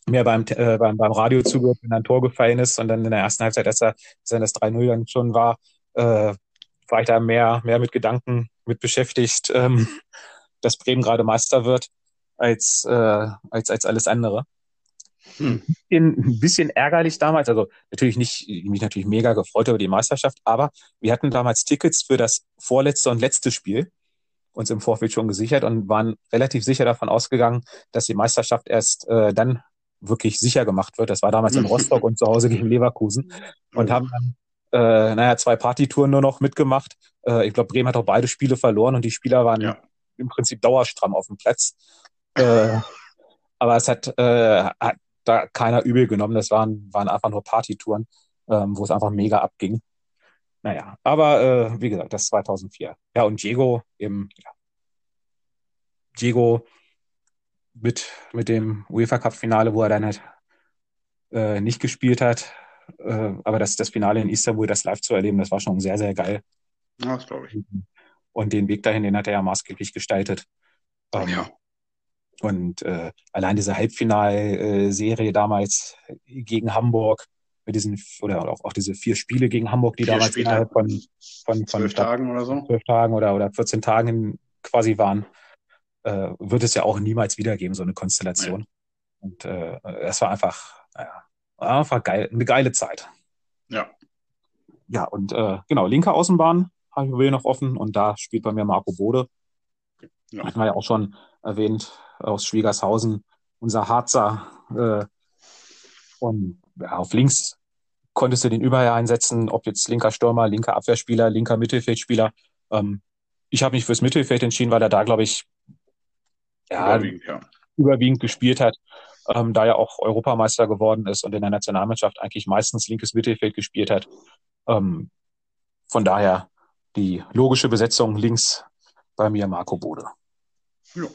mehr beim, äh, beim, beim Radio zugehört, wenn ein Tor gefallen ist und dann in der ersten Halbzeit, als, er, als dann das drei null dann schon war, äh, war ich da mehr, mehr mit Gedanken mit beschäftigt, ähm, dass Bremen gerade Meister wird, als, äh, als, als alles andere. Hm. Ein bisschen, ein bisschen ärgerlich damals, also natürlich nicht, mich natürlich mega gefreut über die Meisterschaft, aber wir hatten damals Tickets für das vorletzte und letzte Spiel uns im Vorfeld schon gesichert und waren relativ sicher davon ausgegangen, dass die Meisterschaft erst äh, dann wirklich sicher gemacht wird. Das war damals in Rostock und zu Hause gegen Leverkusen und Oh, haben dann, äh, naja, zwei Partytouren nur noch mitgemacht. Äh, ich glaube, Bremen hat auch beide Spiele verloren und die Spieler waren ja. im Prinzip dauerstramm auf dem Platz. Äh, aber es hat, äh, hat da keiner übel genommen. Das waren, waren einfach nur Partytouren, ähm, wo es einfach mega abging. Naja, aber äh, wie gesagt, das zweitausendvier. Ja, und Diego eben, ja, Diego mit, mit dem UEFA Cup Finale, wo er dann halt äh, nicht gespielt hat. Äh, aber das, das Finale in Istanbul, das live zu erleben, das war schon sehr, sehr geil. Ja, das glaube ich. Und den Weg dahin, den hat er ja maßgeblich gestaltet. Ähm, Ja, und äh, allein diese Halbfinalserie damals gegen Hamburg, mit diesen, oder auch, auch diese vier Spiele gegen Hamburg, die vier damals Spiele, innerhalb von, von, von zwölf ich glaub, Tagen oder so. zwölf Tagen oder, oder vierzehn Tagen quasi waren, äh, wird es ja auch niemals wiedergeben, so eine Nee. Konstellation. Und äh, es war einfach, naja, einfach geil, eine geile Zeit. Ja, Ja, und äh, genau, linke Außenbahn habe ich noch offen und da spielt bei mir Marco Bode. ja. Hatten wir ja auch schon erwähnt, aus Schwiegershausen, unser Harzer. Äh, und ja, auf links konntest du den überall einsetzen, ob jetzt linker Stürmer, linker Abwehrspieler, linker Mittelfeldspieler. Ähm, ich habe mich fürs Mittelfeld entschieden, weil er da, glaube ich, ja, Überwiegend, ja. überwiegend gespielt hat, ähm, da er auch Europameister geworden ist und in der Nationalmannschaft eigentlich meistens linkes Mittelfeld gespielt hat. Ähm, von daher die logische Besetzung links bei mir Marco Bode. Ja,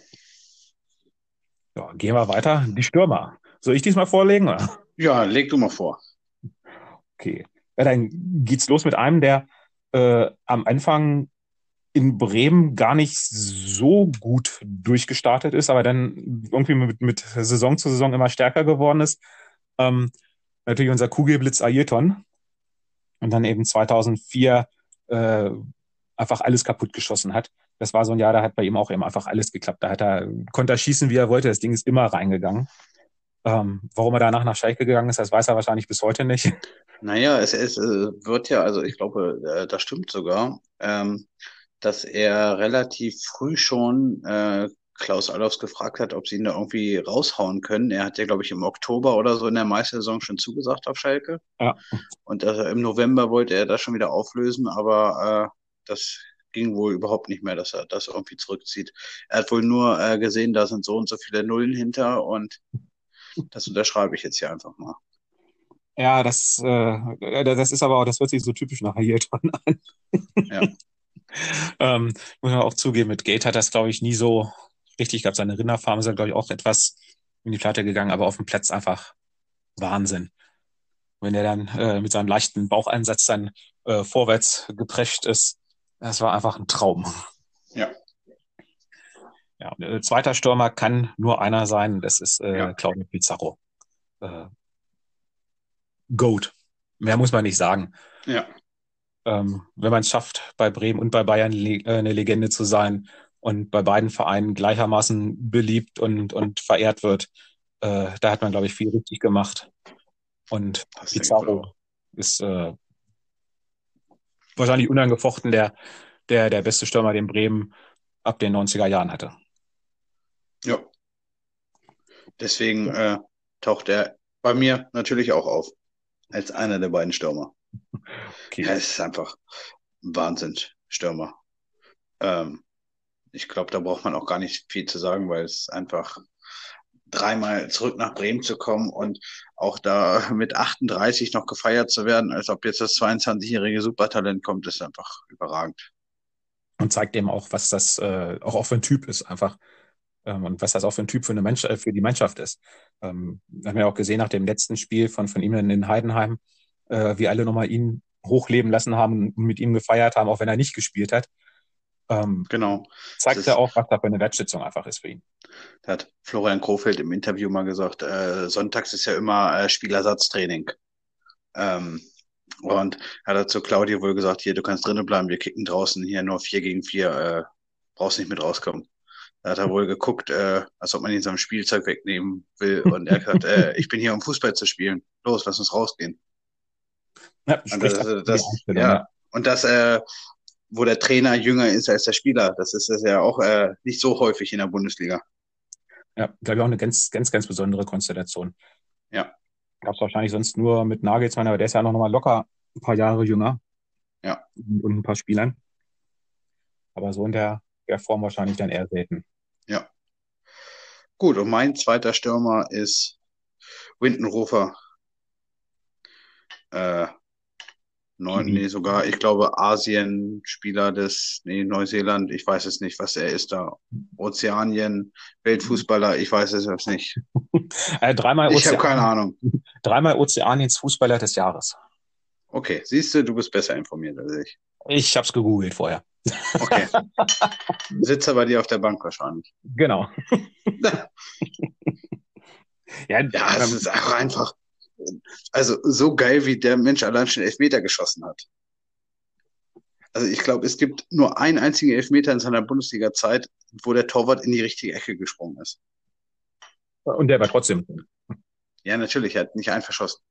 Ja, gehen wir weiter. Die Stürmer. Soll ich diesmal vorlegen? Oder? ja, leg du mal vor. Okay. Ja, dann geht's los mit einem, der äh, am Anfang in Bremen gar nicht so gut durchgestartet ist, aber dann irgendwie mit, mit Saison zu Saison immer stärker geworden ist. Ähm, natürlich unser Kugelblitz Ayrton und dann eben zweitausendvier äh, einfach alles kaputt geschossen hat. Das war so ein Jahr, da hat bei ihm auch eben einfach alles geklappt. Da hat er, konnte er schießen, wie er wollte. Das Ding ist immer reingegangen. Ähm, warum er danach nach Schalke gegangen ist, das weiß er wahrscheinlich bis heute nicht. Naja, es, es äh, wird ja, also ich glaube, äh, das stimmt sogar, ähm, dass er relativ früh schon äh, Klaus Allofs gefragt hat, ob sie ihn da irgendwie raushauen können. Er hat ja, glaube ich, im Oktober oder so in der Meistersaison schon zugesagt auf Schalke. Ja, Und äh, im November wollte er das schon wieder auflösen, aber äh, das ging wohl überhaupt nicht mehr, dass er das irgendwie zurückzieht. Er hat wohl nur äh, gesehen, da sind so und so viele Nullen hinter und das unterschreibe ich jetzt hier einfach mal. ja, das, äh, das ist aber auch, das hört sich so typisch nach Ayrton an. Ja, Ähm, muss man auch zugeben, mit Gate hat das, glaube ich, nie so richtig gehabt. Seine Rinderfarm ist ja, glaube ich, auch etwas in die Platte gegangen, aber auf dem Platz einfach Wahnsinn. Wenn er dann äh, mit seinem leichten Baucheinsatz dann äh, vorwärts geprescht ist, das war einfach ein Traum. ja, Ja, äh, zweiter Stürmer kann nur einer sein, das ist äh, ja, Claudio Pizarro. Äh, Goat. Mehr muss man nicht sagen. ja. Ähm, wenn man es schafft, bei Bremen und bei Bayern le äh, eine Legende zu sein und bei beiden Vereinen gleichermaßen beliebt und, und verehrt wird, äh, da hat man, glaube ich, viel richtig gemacht. Und Das denke ich wohl Pizarro auch. ist äh, wahrscheinlich unangefochten der, der, der beste Stürmer, den Bremen ab den neunziger Jahren hatte. Ja, deswegen äh, taucht er bei mir natürlich auch auf, als einer der beiden Stürmer. Ja, Okay. es ist einfach ein Wahnsinnsstürmer. Ähm, ich glaube, da braucht man auch gar nicht viel zu sagen, weil es einfach dreimal zurück nach Bremen zu kommen und auch da mit achtunddreißig noch gefeiert zu werden, als ob jetzt das zweiundzwanzigjährige Supertalent kommt, ist einfach überragend. Und zeigt eben auch, was das äh, auch, auch für ein Typ ist, einfach. Ähm, und was das auch für ein Typ für, eine Mensch, äh, für die Mannschaft ist. Ähm, wir haben ja auch gesehen nach dem letzten Spiel von, von ihm in, in Heidenheim, äh, wie alle nochmal ihn hochleben lassen haben und mit ihm gefeiert haben, auch wenn er nicht gespielt hat. Ähm, Genau. Das zeigt ja ist, auch, was da für eine Wertschätzung einfach ist für ihn. da hat Florian Krofeld im Interview mal gesagt, äh, sonntags ist ja immer äh, Spielersatztraining. Ähm, und hat er zu Claudio wohl gesagt, hier, du kannst drinnen bleiben, wir kicken draußen hier nur vier gegen vier, äh, brauchst nicht mit rauskommen. Da hat er wohl geguckt, äh, als ob man ihn sein Spielzeug wegnehmen will. Und er hat gesagt, äh, ich bin hier, um Fußball zu spielen. Los, lass uns rausgehen. Ja, Und spricht einfach das, für die das Einstellung, ja. ja, und das, äh, wo der Trainer jünger ist als der Spieler, das ist das ja auch äh, nicht so häufig in der Bundesliga. Ja, glaube ich auch eine ganz, ganz, ganz besondere Konstellation. Ja, Gab es wahrscheinlich sonst nur mit Nagelsmann, aber der ist ja noch mal locker ein paar Jahre jünger ja. und ein paar Spielern. Aber so in der, der Form wahrscheinlich dann eher selten. Ja. Gut, und mein zweiter Stürmer ist Windenhofer. Äh, neun, Kiwi. nee, sogar, ich glaube, Asien-Spieler des, nee, Neuseeland, ich weiß es nicht, was er ist da. Ozeanien, Weltfußballer, ich weiß es jetzt nicht. Äh, dreimal Ich habe keine Ozean, Ahnung. dreimal Ozeaniens Fußballer des Jahres. Okay, siehst du, du bist besser informiert als ich. Ich habe es gegoogelt vorher. Okay, sitzt er bei dir auf der Bank wahrscheinlich. Genau. Ja, Ja, es ähm, ist auch einfach, also so geil, wie der Mensch allein schon Elfmeter geschossen hat. Also ich glaube, es gibt nur einen einzigen Elfmeter in seiner Bundesliga-Zeit, wo der Torwart in die richtige Ecke gesprungen ist. und der war trotzdem. Ja, natürlich, er hat nicht einen verschossen.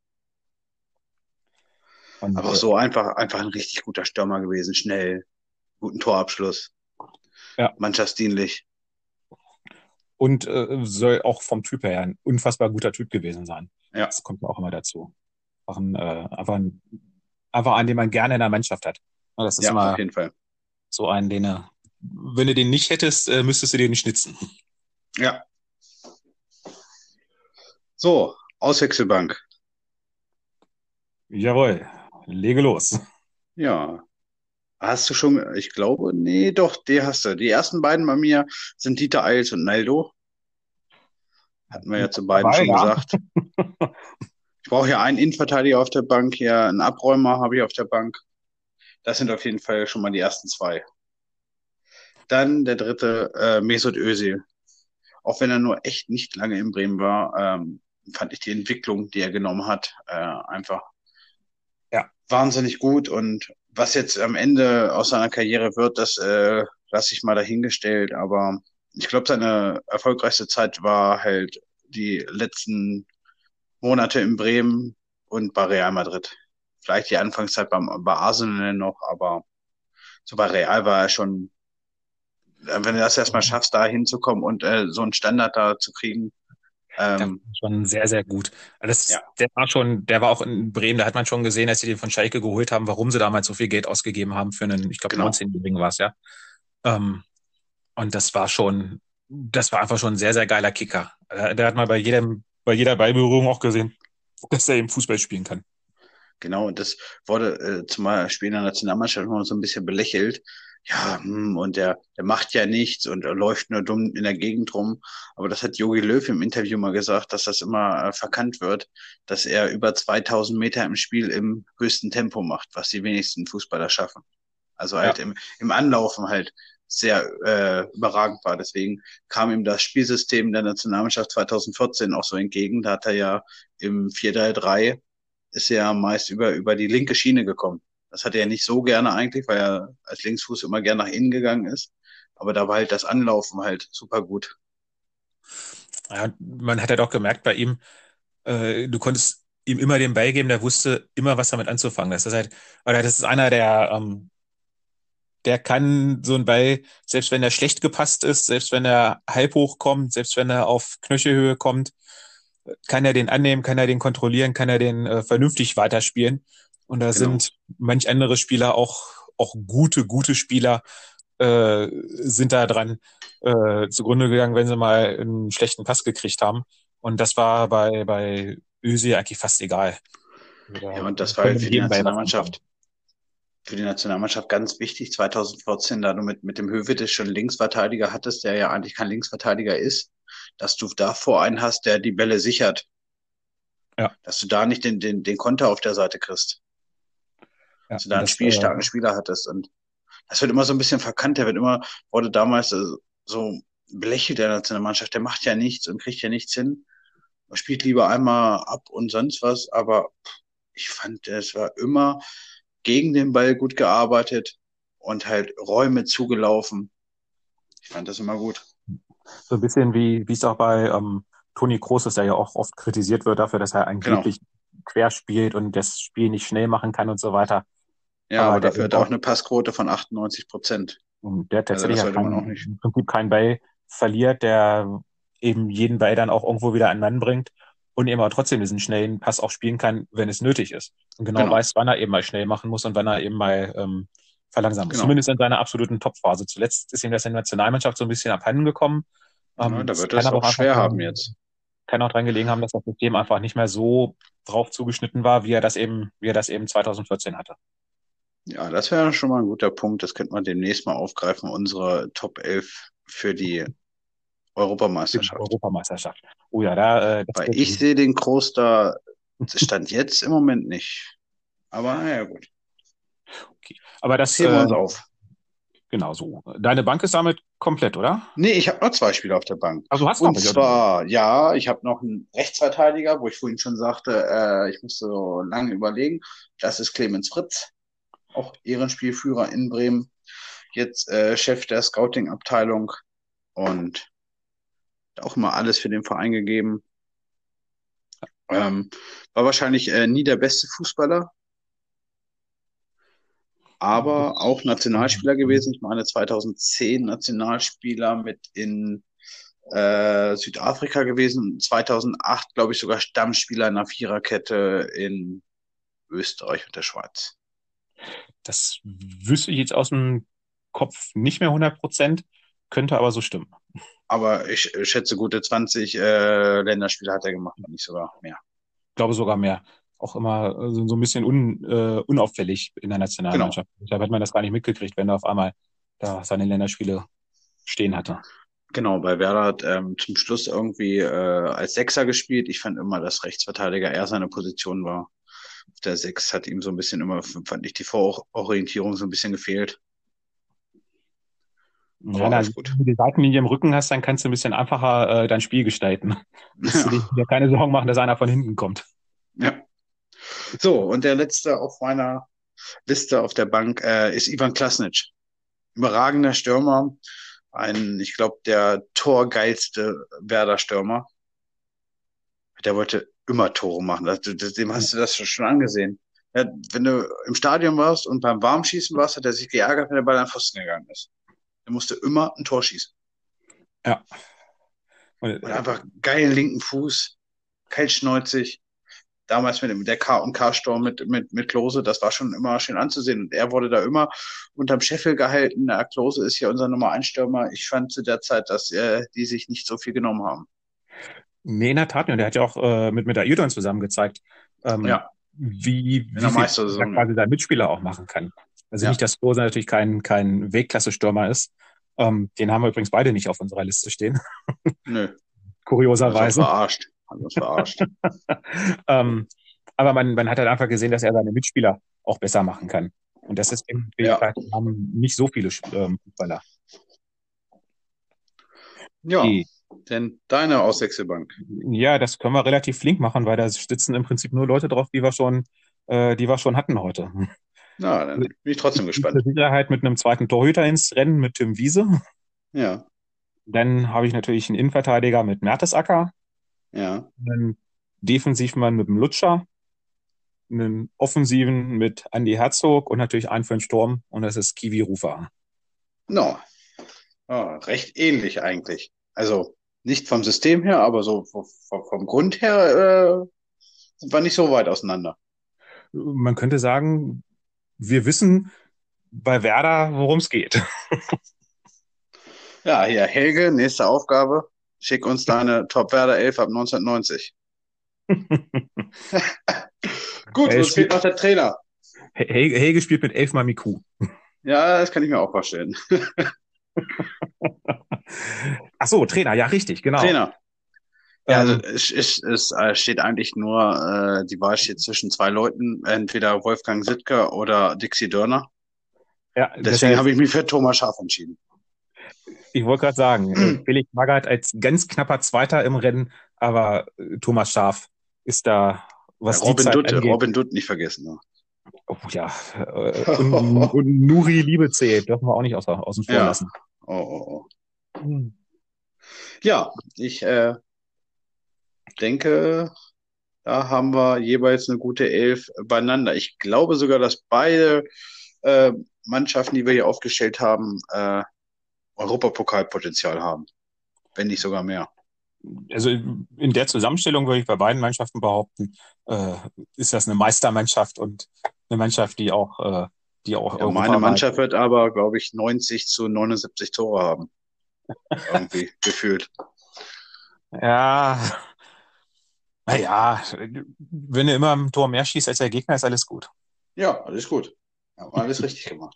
Und, Aber auch äh, so einfach, einfach ein richtig guter Stürmer gewesen, schnell, guten Torabschluss, ja, mannschaftsdienlich. und äh, soll auch vom Typ her ein unfassbar guter Typ gewesen sein. Ja, Das kommt ja auch immer dazu. Einfach ein, äh, einfach ein, einfach einen, den man gerne in der Mannschaft hat. Ja, das ist ja, auf immer jeden Fall. so ein, den er, wenn du den nicht hättest, äh, müsstest du den schnitzen. Ja. So, Auswechselbank. Jawohl, lege los. Ja. Hast du schon, ich glaube, nee, doch, die hast du. Die ersten beiden bei mir sind Dieter Eils und Naldo. Hatten wir ja zu beiden Dabei, schon ja. gesagt. Ich brauche ja einen Innenverteidiger auf der Bank, hier einen Abräumer habe ich auf der Bank. Das sind auf jeden Fall schon mal die ersten zwei. Dann der dritte, äh, Mesut Özil. Auch wenn er nur echt nicht lange in Bremen war, ähm, fand ich die Entwicklung, die er genommen hat, äh, einfach Ja, wahnsinnig gut. Und was jetzt am Ende aus seiner Karriere wird, das äh, lasse ich mal dahingestellt. Aber ich glaube, seine erfolgreichste Zeit war halt die letzten Monate in Bremen und bei Real Madrid. Vielleicht die Anfangszeit beim, bei Arsenal noch, aber so bei Real war er schon, äh, wenn du das erstmal schaffst, da hinzukommen und äh, so einen Standard da zu kriegen, der war ähm, schon sehr, sehr gut. Das, ja, der war schon, der war auch in Bremen, da hat man schon gesehen, als sie den von Schalke geholt haben, warum sie damals so viel Geld ausgegeben haben für einen, ich glaube, genau. neunzehnjährigen war es, ja. Ähm, und das war schon, das war einfach schon ein sehr, sehr geiler Kicker. Der, der hat man bei jedem, bei jeder Ballberührung auch gesehen, dass er eben Fußball spielen kann. Genau, und das wurde äh, zum Beispiel in der Nationalmannschaft immer so ein bisschen belächelt. Ja, hm, und der, der macht ja nichts und er läuft nur dumm in der Gegend rum. Aber das hat Jogi Löw im Interview mal gesagt, dass das immer äh, verkannt wird, dass er über zweitausend Meter im Spiel im höchsten Tempo macht, was die wenigsten Fußballer schaffen. Also Ja, halt im, im Anlaufen halt sehr äh, überragend war. Deswegen kam ihm das Spielsystem der Nationalmannschaft zweitausendvierzehn auch so entgegen. Da hat er ja im vier drei drei ist er meist über, über die linke Schiene gekommen. Das hatte er nicht so gerne eigentlich, weil er als Linksfuß immer gern nach innen gegangen ist. Aber da war halt das Anlaufen halt super gut. ja, man hat ja doch gemerkt bei ihm, äh, du konntest ihm immer den Ball geben, der wusste immer, was damit anzufangen. Das ist halt, oder das ist einer der, ähm, der kann so einen Ball, selbst wenn er schlecht gepasst ist, selbst wenn er halb hoch kommt, selbst wenn er auf Knöchelhöhe kommt, kann er den annehmen, kann er den kontrollieren, kann er den äh, vernünftig weiterspielen. Und da Genau, sind manch andere Spieler auch, auch gute, gute Spieler äh, sind da dran äh, zugrunde gegangen, wenn sie mal einen schlechten Pass gekriegt haben. Und das war bei, bei Özil eigentlich fast egal. Also ja, da und das war konnte halt für mit die jedem Ball was anfangen. Nationalmannschaft, für die Nationalmannschaft ganz wichtig, zweitausendvierzehn, da du mit, mit dem Hövedes schon Linksverteidiger hattest, der ja eigentlich kein Linksverteidiger ist, dass du davor einen hast, der die Bälle sichert, Ja, dass du da nicht den, den, den Konter auf der Seite kriegst, ja. dass du da Und einen das, äh, spielstarken Spieler hattest. Und Das wird immer so ein bisschen verkannt, der wird immer, wurde damals äh, so belächelt, der Nationalmannschaft, der macht ja nichts und kriegt ja nichts hin. Er spielt lieber einmal ab und sonst was, aber ich fand, es war immer gegen den Ball gut gearbeitet und halt Räume zugelaufen. Ich fand das immer gut. So ein bisschen wie, wie es auch bei ähm, Toni Kroos ist, der ja auch oft kritisiert wird dafür, dass er Genau. angeblich quer spielt und das Spiel nicht schnell machen kann und so weiter. Ja, Aber aber der dafür eben hat er auch auch, eine Passquote von achtundneunzig Prozent. der Also tatsächlich das ja sollte man auch kein, nicht. im Prinzip keinen Ball verliert, der eben jeden Ball dann auch irgendwo wieder an den Mann bringt und eben aber trotzdem diesen schnellen Pass auch spielen kann, wenn es nötig ist. Und genau Genau, weiß, wann er eben mal schnell machen muss und wann er eben mal ähm, verlangsamen muss. genau. Zumindest in seiner absoluten Topphase. Zuletzt ist ihm das in der Nationalmannschaft so ein bisschen abhanden gekommen. Ja, Ähm, da es wird kann es aber auch auch einfach schwer haben dran, jetzt. kann auch dran gelegen haben, dass das System einfach nicht mehr so drauf zugeschnitten war, wie er das eben, wie er das eben zwanzig vierzehn hatte. Ja, das wäre schon mal ein guter Punkt. Das könnte man demnächst mal aufgreifen, unsere Top elf für die Für die Europameisterschaft. Europameisterschaft. Oh ja, da, äh, das Weil wird, ich sehe den Kroos da, Stand jetzt im Moment nicht. Aber naja, gut. okay. Aber Das das, heben wir äh, uns auf. genau so. Deine Bank ist damit komplett, oder? Nee, ich habe noch zwei Spieler auf der Bank. Also du hast noch Und welche, oder? zwar, ja, ich habe noch einen Rechtsverteidiger, wo ich vorhin schon sagte, äh, ich musste so lange überlegen. Das ist Clemens Fritz, auch Ehrenspielführer in Bremen. Jetzt äh, Chef der Scouting-Abteilung und auch immer alles für den Verein gegeben. Ähm, war wahrscheinlich äh, nie der beste Fußballer, aber auch Nationalspieler gewesen. Ich meine zweitausendzehn Nationalspieler mit in äh, Südafrika gewesen. zweitausendacht, glaube ich, sogar Stammspieler in einer Viererkette in Österreich und der Schweiz. Das wüsste ich jetzt aus dem Kopf nicht mehr hundert Prozent, könnte aber so stimmen. Aber ich äh, schätze, gute zwanzig äh, Länderspiele hat er gemacht, wenn nicht sogar mehr. Ich glaube sogar mehr. Auch immer äh, so, so ein bisschen un, äh, unauffällig in der Genau, Nationalmannschaft. Deshalb hat man das gar nicht mitgekriegt, wenn er auf einmal da seine Länderspiele stehen hatte. genau. Bei Werder hat ähm, zum Schluss irgendwie äh, als Sechser gespielt. Ich fand immer, dass Rechtsverteidiger eher seine Position war. Auf der Sechs hat ihm so ein bisschen immer, fand ich, die Vororientierung so ein bisschen gefehlt. Ja, Aber na, alles wenn gut. du die Seitenlinie im Rücken hast, dann kannst du ein bisschen einfacher äh, dein Spiel gestalten. Musst du Ja, dir dir keine Sorgen machen, dass einer von hinten kommt. ja. So, und der letzte auf meiner Liste auf der Bank äh, ist Ivan Klasnic. Überragender Stürmer. Ein, ich glaube, der torgeilste Werder-Stürmer. Der wollte immer Tore machen. Das, das, dem hast du das schon angesehen. Ja, wenn du im Stadion warst und beim Warmschießen warst, hat er sich geärgert, wenn der Ball an den Pfosten gegangen ist. Er musste immer ein Tor schießen. Ja. Und, Und äh, einfach geilen linken Fuß, kaltschnäuzig. Damals mit dem der K und K-Sturm mit, mit, mit Klose, das war schon immer schön anzusehen. Und er wurde da immer unterm Scheffel gehalten. Der Klose ist ja unser Nummer eins Stürmer. Ich fand zu der Zeit, dass äh, die sich nicht so viel genommen haben. nee, in der Tat nicht. Und der hat ja auch äh, mit, mit der Ayrton zusammen gezeigt, ähm, Ja, wie, in wie der viel er Meistersaison, ja. quasi sein Mitspieler auch machen kann. Also nicht, Ja, dass Klose natürlich kein, kein Weltklasse-Stürmer ist. Ähm, den haben wir übrigens beide nicht auf unserer Liste stehen, nö. Hat uns auch kurioserweise. verarscht. Hat uns verarscht. Ähm, aber man, man hat halt einfach gesehen, dass er seine Mitspieler auch besser machen kann. Und das ist eben Ja, Fähigkeiten, haben nicht so viele ähm, Fußballer. ja. Okay. Denn deine Auswechselbank. Ja, das können wir relativ flink machen, weil da sitzen im Prinzip nur Leute drauf, die wir schon, äh, die wir schon hatten heute. Na, dann bin ich trotzdem Ich gehe zur gespannt. Sicherheit mit einem zweiten Torhüter ins Rennen mit Tim Wiese. Ja, Dann habe ich natürlich einen Innenverteidiger mit Mertesacker, ja. einen Defensivmann mit dem Lutscher, einen Offensiven mit Andy Herzog und natürlich einen für den Sturm und das ist Kiwi Rufer. No. Ja, recht ähnlich eigentlich. Also nicht vom System her, aber so vom, vom Grund her äh, sind wir nicht so weit auseinander. Man könnte sagen, wir wissen bei Werder, worum es geht. Ja, hier, Helge, nächste Aufgabe. Schick uns deine Top Werder elf ab neunzehnhundertneunzig. Gut, Er uns fehlt spielt, noch der Trainer. Helge, Helge spielt mit elfmal Miku. Ja, das kann ich mir auch vorstellen. Ach so, Trainer, ja, richtig, genau. Trainer. Ja, also Ähm, es, es, es äh, steht eigentlich nur, äh, die Wahl steht zwischen zwei Leuten, entweder Wolfgang Sittke oder Dixie Dörner. Ja, Deswegen deshalb, habe ich mich für Thomas Schaaf entschieden. ich wollte gerade sagen, äh, Felix Magath als ganz knapper Zweiter im Rennen, aber äh, Thomas Schaaf ist da, Ja, was die Robin Zeit Dutt, angeht. Robin Dutt nicht vergessen. Ne? Oh, ja, äh, und, und Nuri Liebetzeh dürfen wir auch nicht außer, außen vor Ja. lassen. Oh, oh, oh. Hm. Ja, ich äh, denke, da haben wir jeweils eine gute Elf beieinander. Ich glaube sogar, dass beide äh, Mannschaften, die wir hier aufgestellt haben, äh, Europapokalpotenzial haben, wenn nicht sogar mehr. Also in der Zusammenstellung würde ich bei beiden Mannschaften behaupten, äh, ist das eine Meistermannschaft und eine Mannschaft, die auch, äh, die auch Ja, meine europaweit. Mannschaft wird aber, glaube ich, neunzig zu neunundsiebzig Tore haben, irgendwie gefühlt. Ja, naja, wenn du immer ein Tor mehr schießt als der Gegner, ist alles gut. Ja, alles gut. Haben alles richtig gemacht.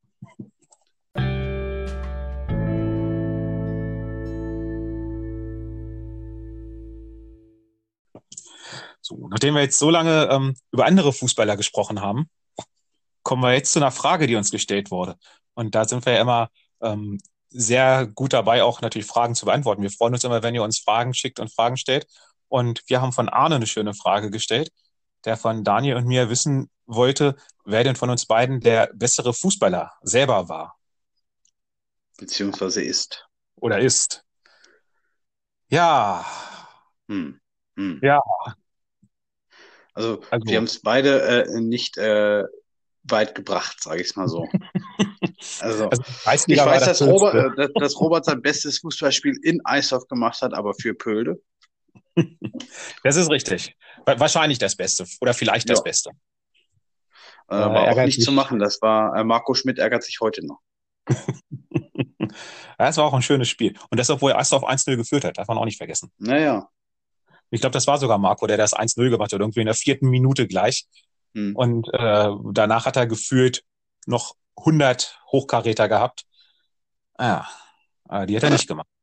So, nachdem wir jetzt so lange ähm, über andere Fußballer gesprochen haben, kommen wir jetzt zu einer Frage, die uns gestellt wurde. Und da sind wir ja immer ähm, sehr gut dabei, auch natürlich Fragen zu beantworten. Wir freuen uns immer, wenn ihr uns Fragen schickt und Fragen stellt. Und wir haben von Arne eine schöne Frage gestellt, der von Daniel und mir wissen wollte, wer denn von uns beiden der bessere Fußballer selber war Beziehungsweise ist. oder ist. Ja, Hm. Hm. ja, Also wir haben also, es beide äh, nicht äh, weit gebracht, sage ich es mal so. Also also ich Kreisliga war weiß, das dass Schönste. Robert, äh, dass Robert sein bestes Fußballspiel in Eishockey gemacht hat, aber für Pölde. Das ist richtig. Wa- Wahrscheinlich das Beste oder vielleicht das Ja, Beste. äh, Aber war auch ärgert nicht zu sich. machen. Das war äh, Marco Schmidt ärgert sich heute noch. Das war auch ein schönes Spiel. Und das, obwohl er erst auf eins null geführt hat, darf man auch nicht vergessen. Naja. Ich glaube, das war sogar Marco, der das eins null gemacht hat, irgendwie in der vierten Minute gleich. Hm. Und äh, danach hat er gefühlt noch hundert Hochkaräter gehabt. Ah, ja, äh, die hat er nicht gemacht.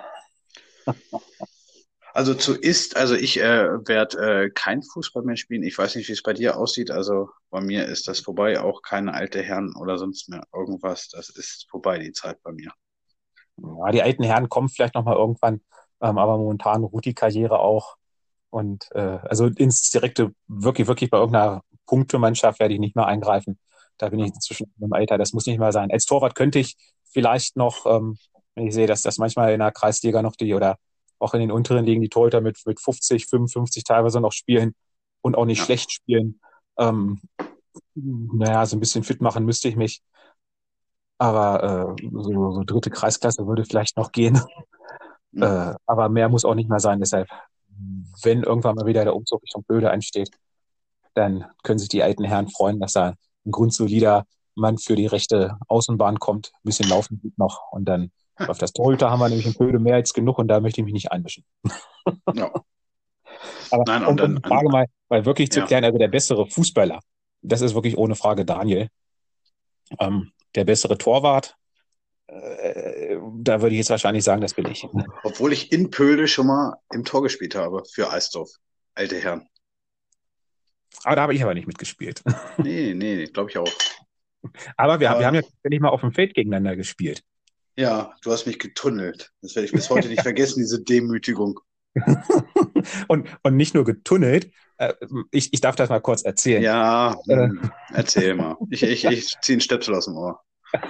Also zu ist, also ich äh, werde äh, kein Fußball mehr spielen. Ich weiß nicht, wie es bei dir aussieht. Also bei mir ist das vorbei. Auch keine alte Herren oder sonst mehr irgendwas. Das ist vorbei, die Zeit bei mir. Ja, die alten Herren kommen vielleicht noch mal irgendwann, ähm, aber momentan ruht die Karriere auch. Und äh, also ins direkte, wirklich, wirklich bei irgendeiner Punktemannschaft werde ich nicht mehr eingreifen. Da bin ich inzwischen im Alter, das muss nicht mehr sein. Als Torwart könnte ich vielleicht noch, ähm, wenn ich sehe, dass das manchmal in der Kreisliga noch die oder auch in den unteren Ligen die Torhüter mit, mit fünfzig, fünfundfünfzig teilweise noch spielen und auch nicht Ja. schlecht spielen. Ähm, naja, so ein bisschen fit machen müsste ich mich. Aber äh, so, so dritte Kreisklasse würde vielleicht noch gehen. Hm. Äh, aber mehr muss auch nicht mehr sein. Deshalb, wenn irgendwann mal wieder der Umzug Richtung Böde ansteht, dann können sich die alten Herren freuen, dass da ein grundsolider Mann für die rechte Außenbahn kommt. Ein bisschen laufen geht noch und dann läuft das. Torhüter haben wir nämlich in Böde mehr als genug und da möchte ich mich nicht einmischen. Ja. Aber Nein, um, und um dann, die an, Frage mal, mal wirklich zu ja. klären, also der bessere Fußballer, das ist wirklich ohne Frage Daniel. Ähm, der bessere Torwart, äh, da würde ich jetzt wahrscheinlich sagen, das bin ich. Obwohl ich in Pölde schon mal im Tor gespielt habe für Eisdorf. Alte Herren. Aber da habe ich aber nicht mitgespielt. Nee, nee, glaube ich auch. Aber wir, wir haben Aber ja tatsächlich mal auf dem Feld gegeneinander gespielt. ja, du hast mich getunnelt. Das werde ich bis heute nicht vergessen, diese Demütigung. und, und nicht nur getunnelt. Äh, ich, ich darf das mal kurz erzählen. Ja, Äh, hm, erzähl mal. Ich, ich, ich ziehe einen Stöpsel aus dem Ohr.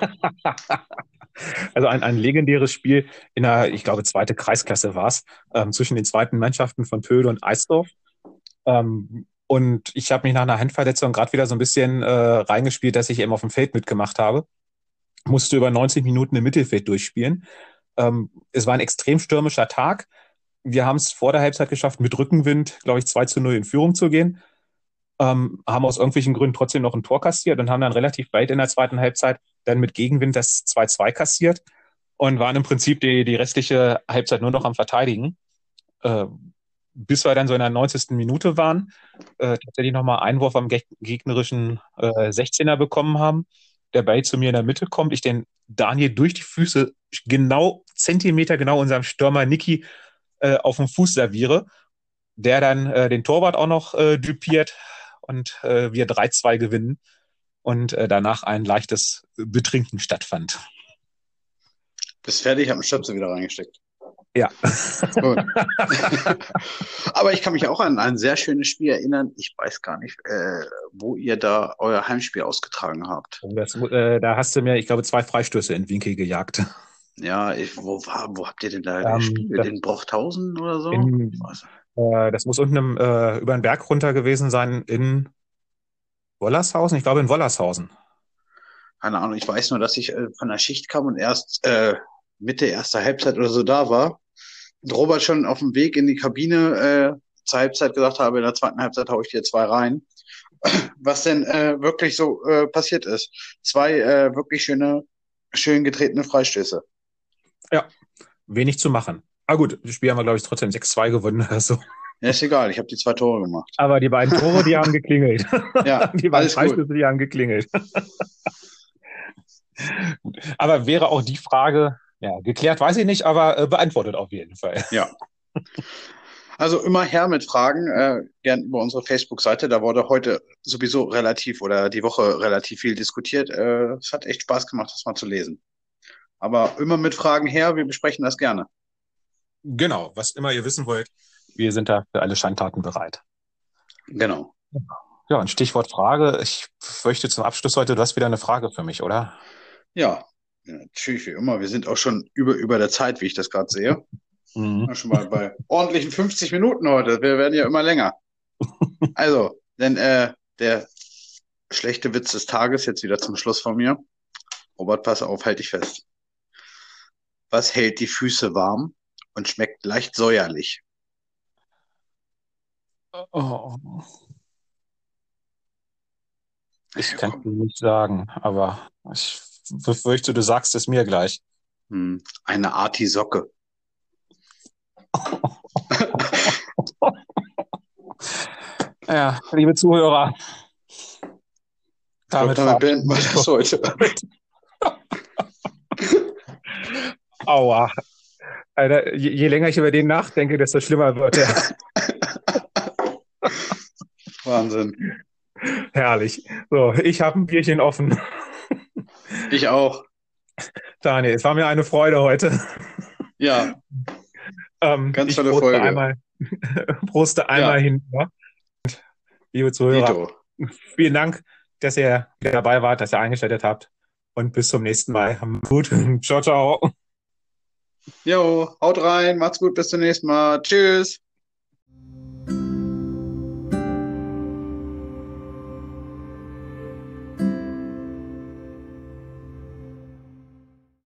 also ein, ein legendäres Spiel in der, ich glaube, zweite Kreisklasse war es, ähm, zwischen den zweiten Mannschaften von Pölde und Eisdorf. Ähm, und ich habe mich nach einer Handverletzung gerade wieder so ein bisschen äh, reingespielt, dass ich eben auf dem Feld mitgemacht habe. Musste über neunzig Minuten im Mittelfeld durchspielen. Ähm, es war ein extrem stürmischer Tag. Wir haben es vor der Halbzeit geschafft, mit Rückenwind, glaube ich, zwei zu null in Führung zu gehen. Ähm, haben aus irgendwelchen Gründen trotzdem noch ein Tor kassiert und haben dann relativ weit in der zweiten Halbzeit dann mit Gegenwind das zwei zwei kassiert und waren im Prinzip die, die restliche Halbzeit nur noch am Verteidigen. Äh, bis wir dann so in der neunzigsten Minute waren, äh, tatsächlich nochmal Einwurf am geg gegnerischen äh, sechzehner bekommen haben. Der Ball zu mir in der Mitte kommt, ich den Daniel durch die Füße genau Zentimeter genau unserem Stürmer Niki äh, auf den Fuß serviere, der dann äh, den Torwart auch noch äh, düpiert und äh, wir drei zwei gewinnen. und äh, danach ein leichtes Betrinken stattfand. Bist fertig, hab den Stöpsel wieder reingesteckt. Ja. Gut. Aber ich kann mich auch an ein sehr schönes Spiel erinnern. Ich weiß gar nicht, äh, wo ihr da euer Heimspiel ausgetragen habt. Das, äh, da hast du mir, ich glaube, zwei Freistöße in den Winkel gejagt. Ja, ich, wo, war, wo habt ihr denn da Ähm, gespielt? das, In Brochthausen oder so? in, Ich weiß. äh, das muss unten im, äh, über den Berg runter gewesen sein in Wollershausen. Ich glaube, in Wollershausen. Keine Ahnung, ich weiß nur, dass ich äh, von der Schicht kam und erst äh, Mitte erster Halbzeit oder so da war. Und Robert schon auf dem Weg in die Kabine äh, zur Halbzeit gesagt habe, in der zweiten Halbzeit hau ich dir zwei rein. Was denn äh, wirklich so äh, passiert ist. Zwei äh, wirklich schöne, schön getretene Freistöße. Ja, wenig zu machen. Ah gut, das Spiel haben wir, glaube ich, trotzdem sechs zwei gewonnen oder so. Ja, ist egal, ich habe die zwei Tore gemacht. Aber die beiden Tore, die haben geklingelt. Ja, Die beiden alles gut. Freistöße, die haben geklingelt. Aber wäre auch die Frage, ja, geklärt weiß ich nicht, aber äh, beantwortet auf jeden Fall. Ja. Also immer her mit Fragen, äh, gern über unsere Facebook-Seite. Da wurde heute sowieso relativ oder die Woche relativ viel diskutiert. Äh, es hat echt Spaß gemacht, das mal zu lesen. Aber immer mit Fragen her, wir besprechen das gerne. Genau, was immer ihr wissen wollt, wir sind da für alle Schandtaten bereit. Genau. Ja, und Stichwort Frage. Ich fürchte zum Abschluss heute, du hast wieder eine Frage für mich, oder? Ja, ja, natürlich wie immer. Wir sind auch schon über, über der Zeit, wie ich das gerade sehe. Mhm. Schon mal bei ordentlichen fünfzig Minuten heute. Wir werden ja immer länger. Also, denn äh, der schlechte Witz des Tages jetzt wieder zum Schluss von mir. Robert, pass auf, halt dich fest. Was hält die Füße warm und schmeckt leicht säuerlich? Oh. Ich kann es dir nicht sagen, aber ich befürchte, du sagst es mir gleich. Hm, eine Artisocke. Ja, liebe Zuhörer, damit, damit beenden wir das heute. Aua. Alter, je, je länger ich über den nachdenke, desto schlimmer wird er. Wahnsinn. Herrlich. So, ich habe ein Bierchen offen. Ich auch. Daniel, es war mir eine Freude heute. Ja. Ähm, Ganz ich tolle proste Folge. Einmal, proste einmal Ja. hin. Ja? Liebe Zuhörer, Dito. vielen Dank, dass ihr dabei wart, dass ihr eingeschaltet habt. Und bis zum nächsten Mal. Gut. Ciao, ciao. Jo, haut rein, macht's gut, bis zum nächsten Mal. Tschüss.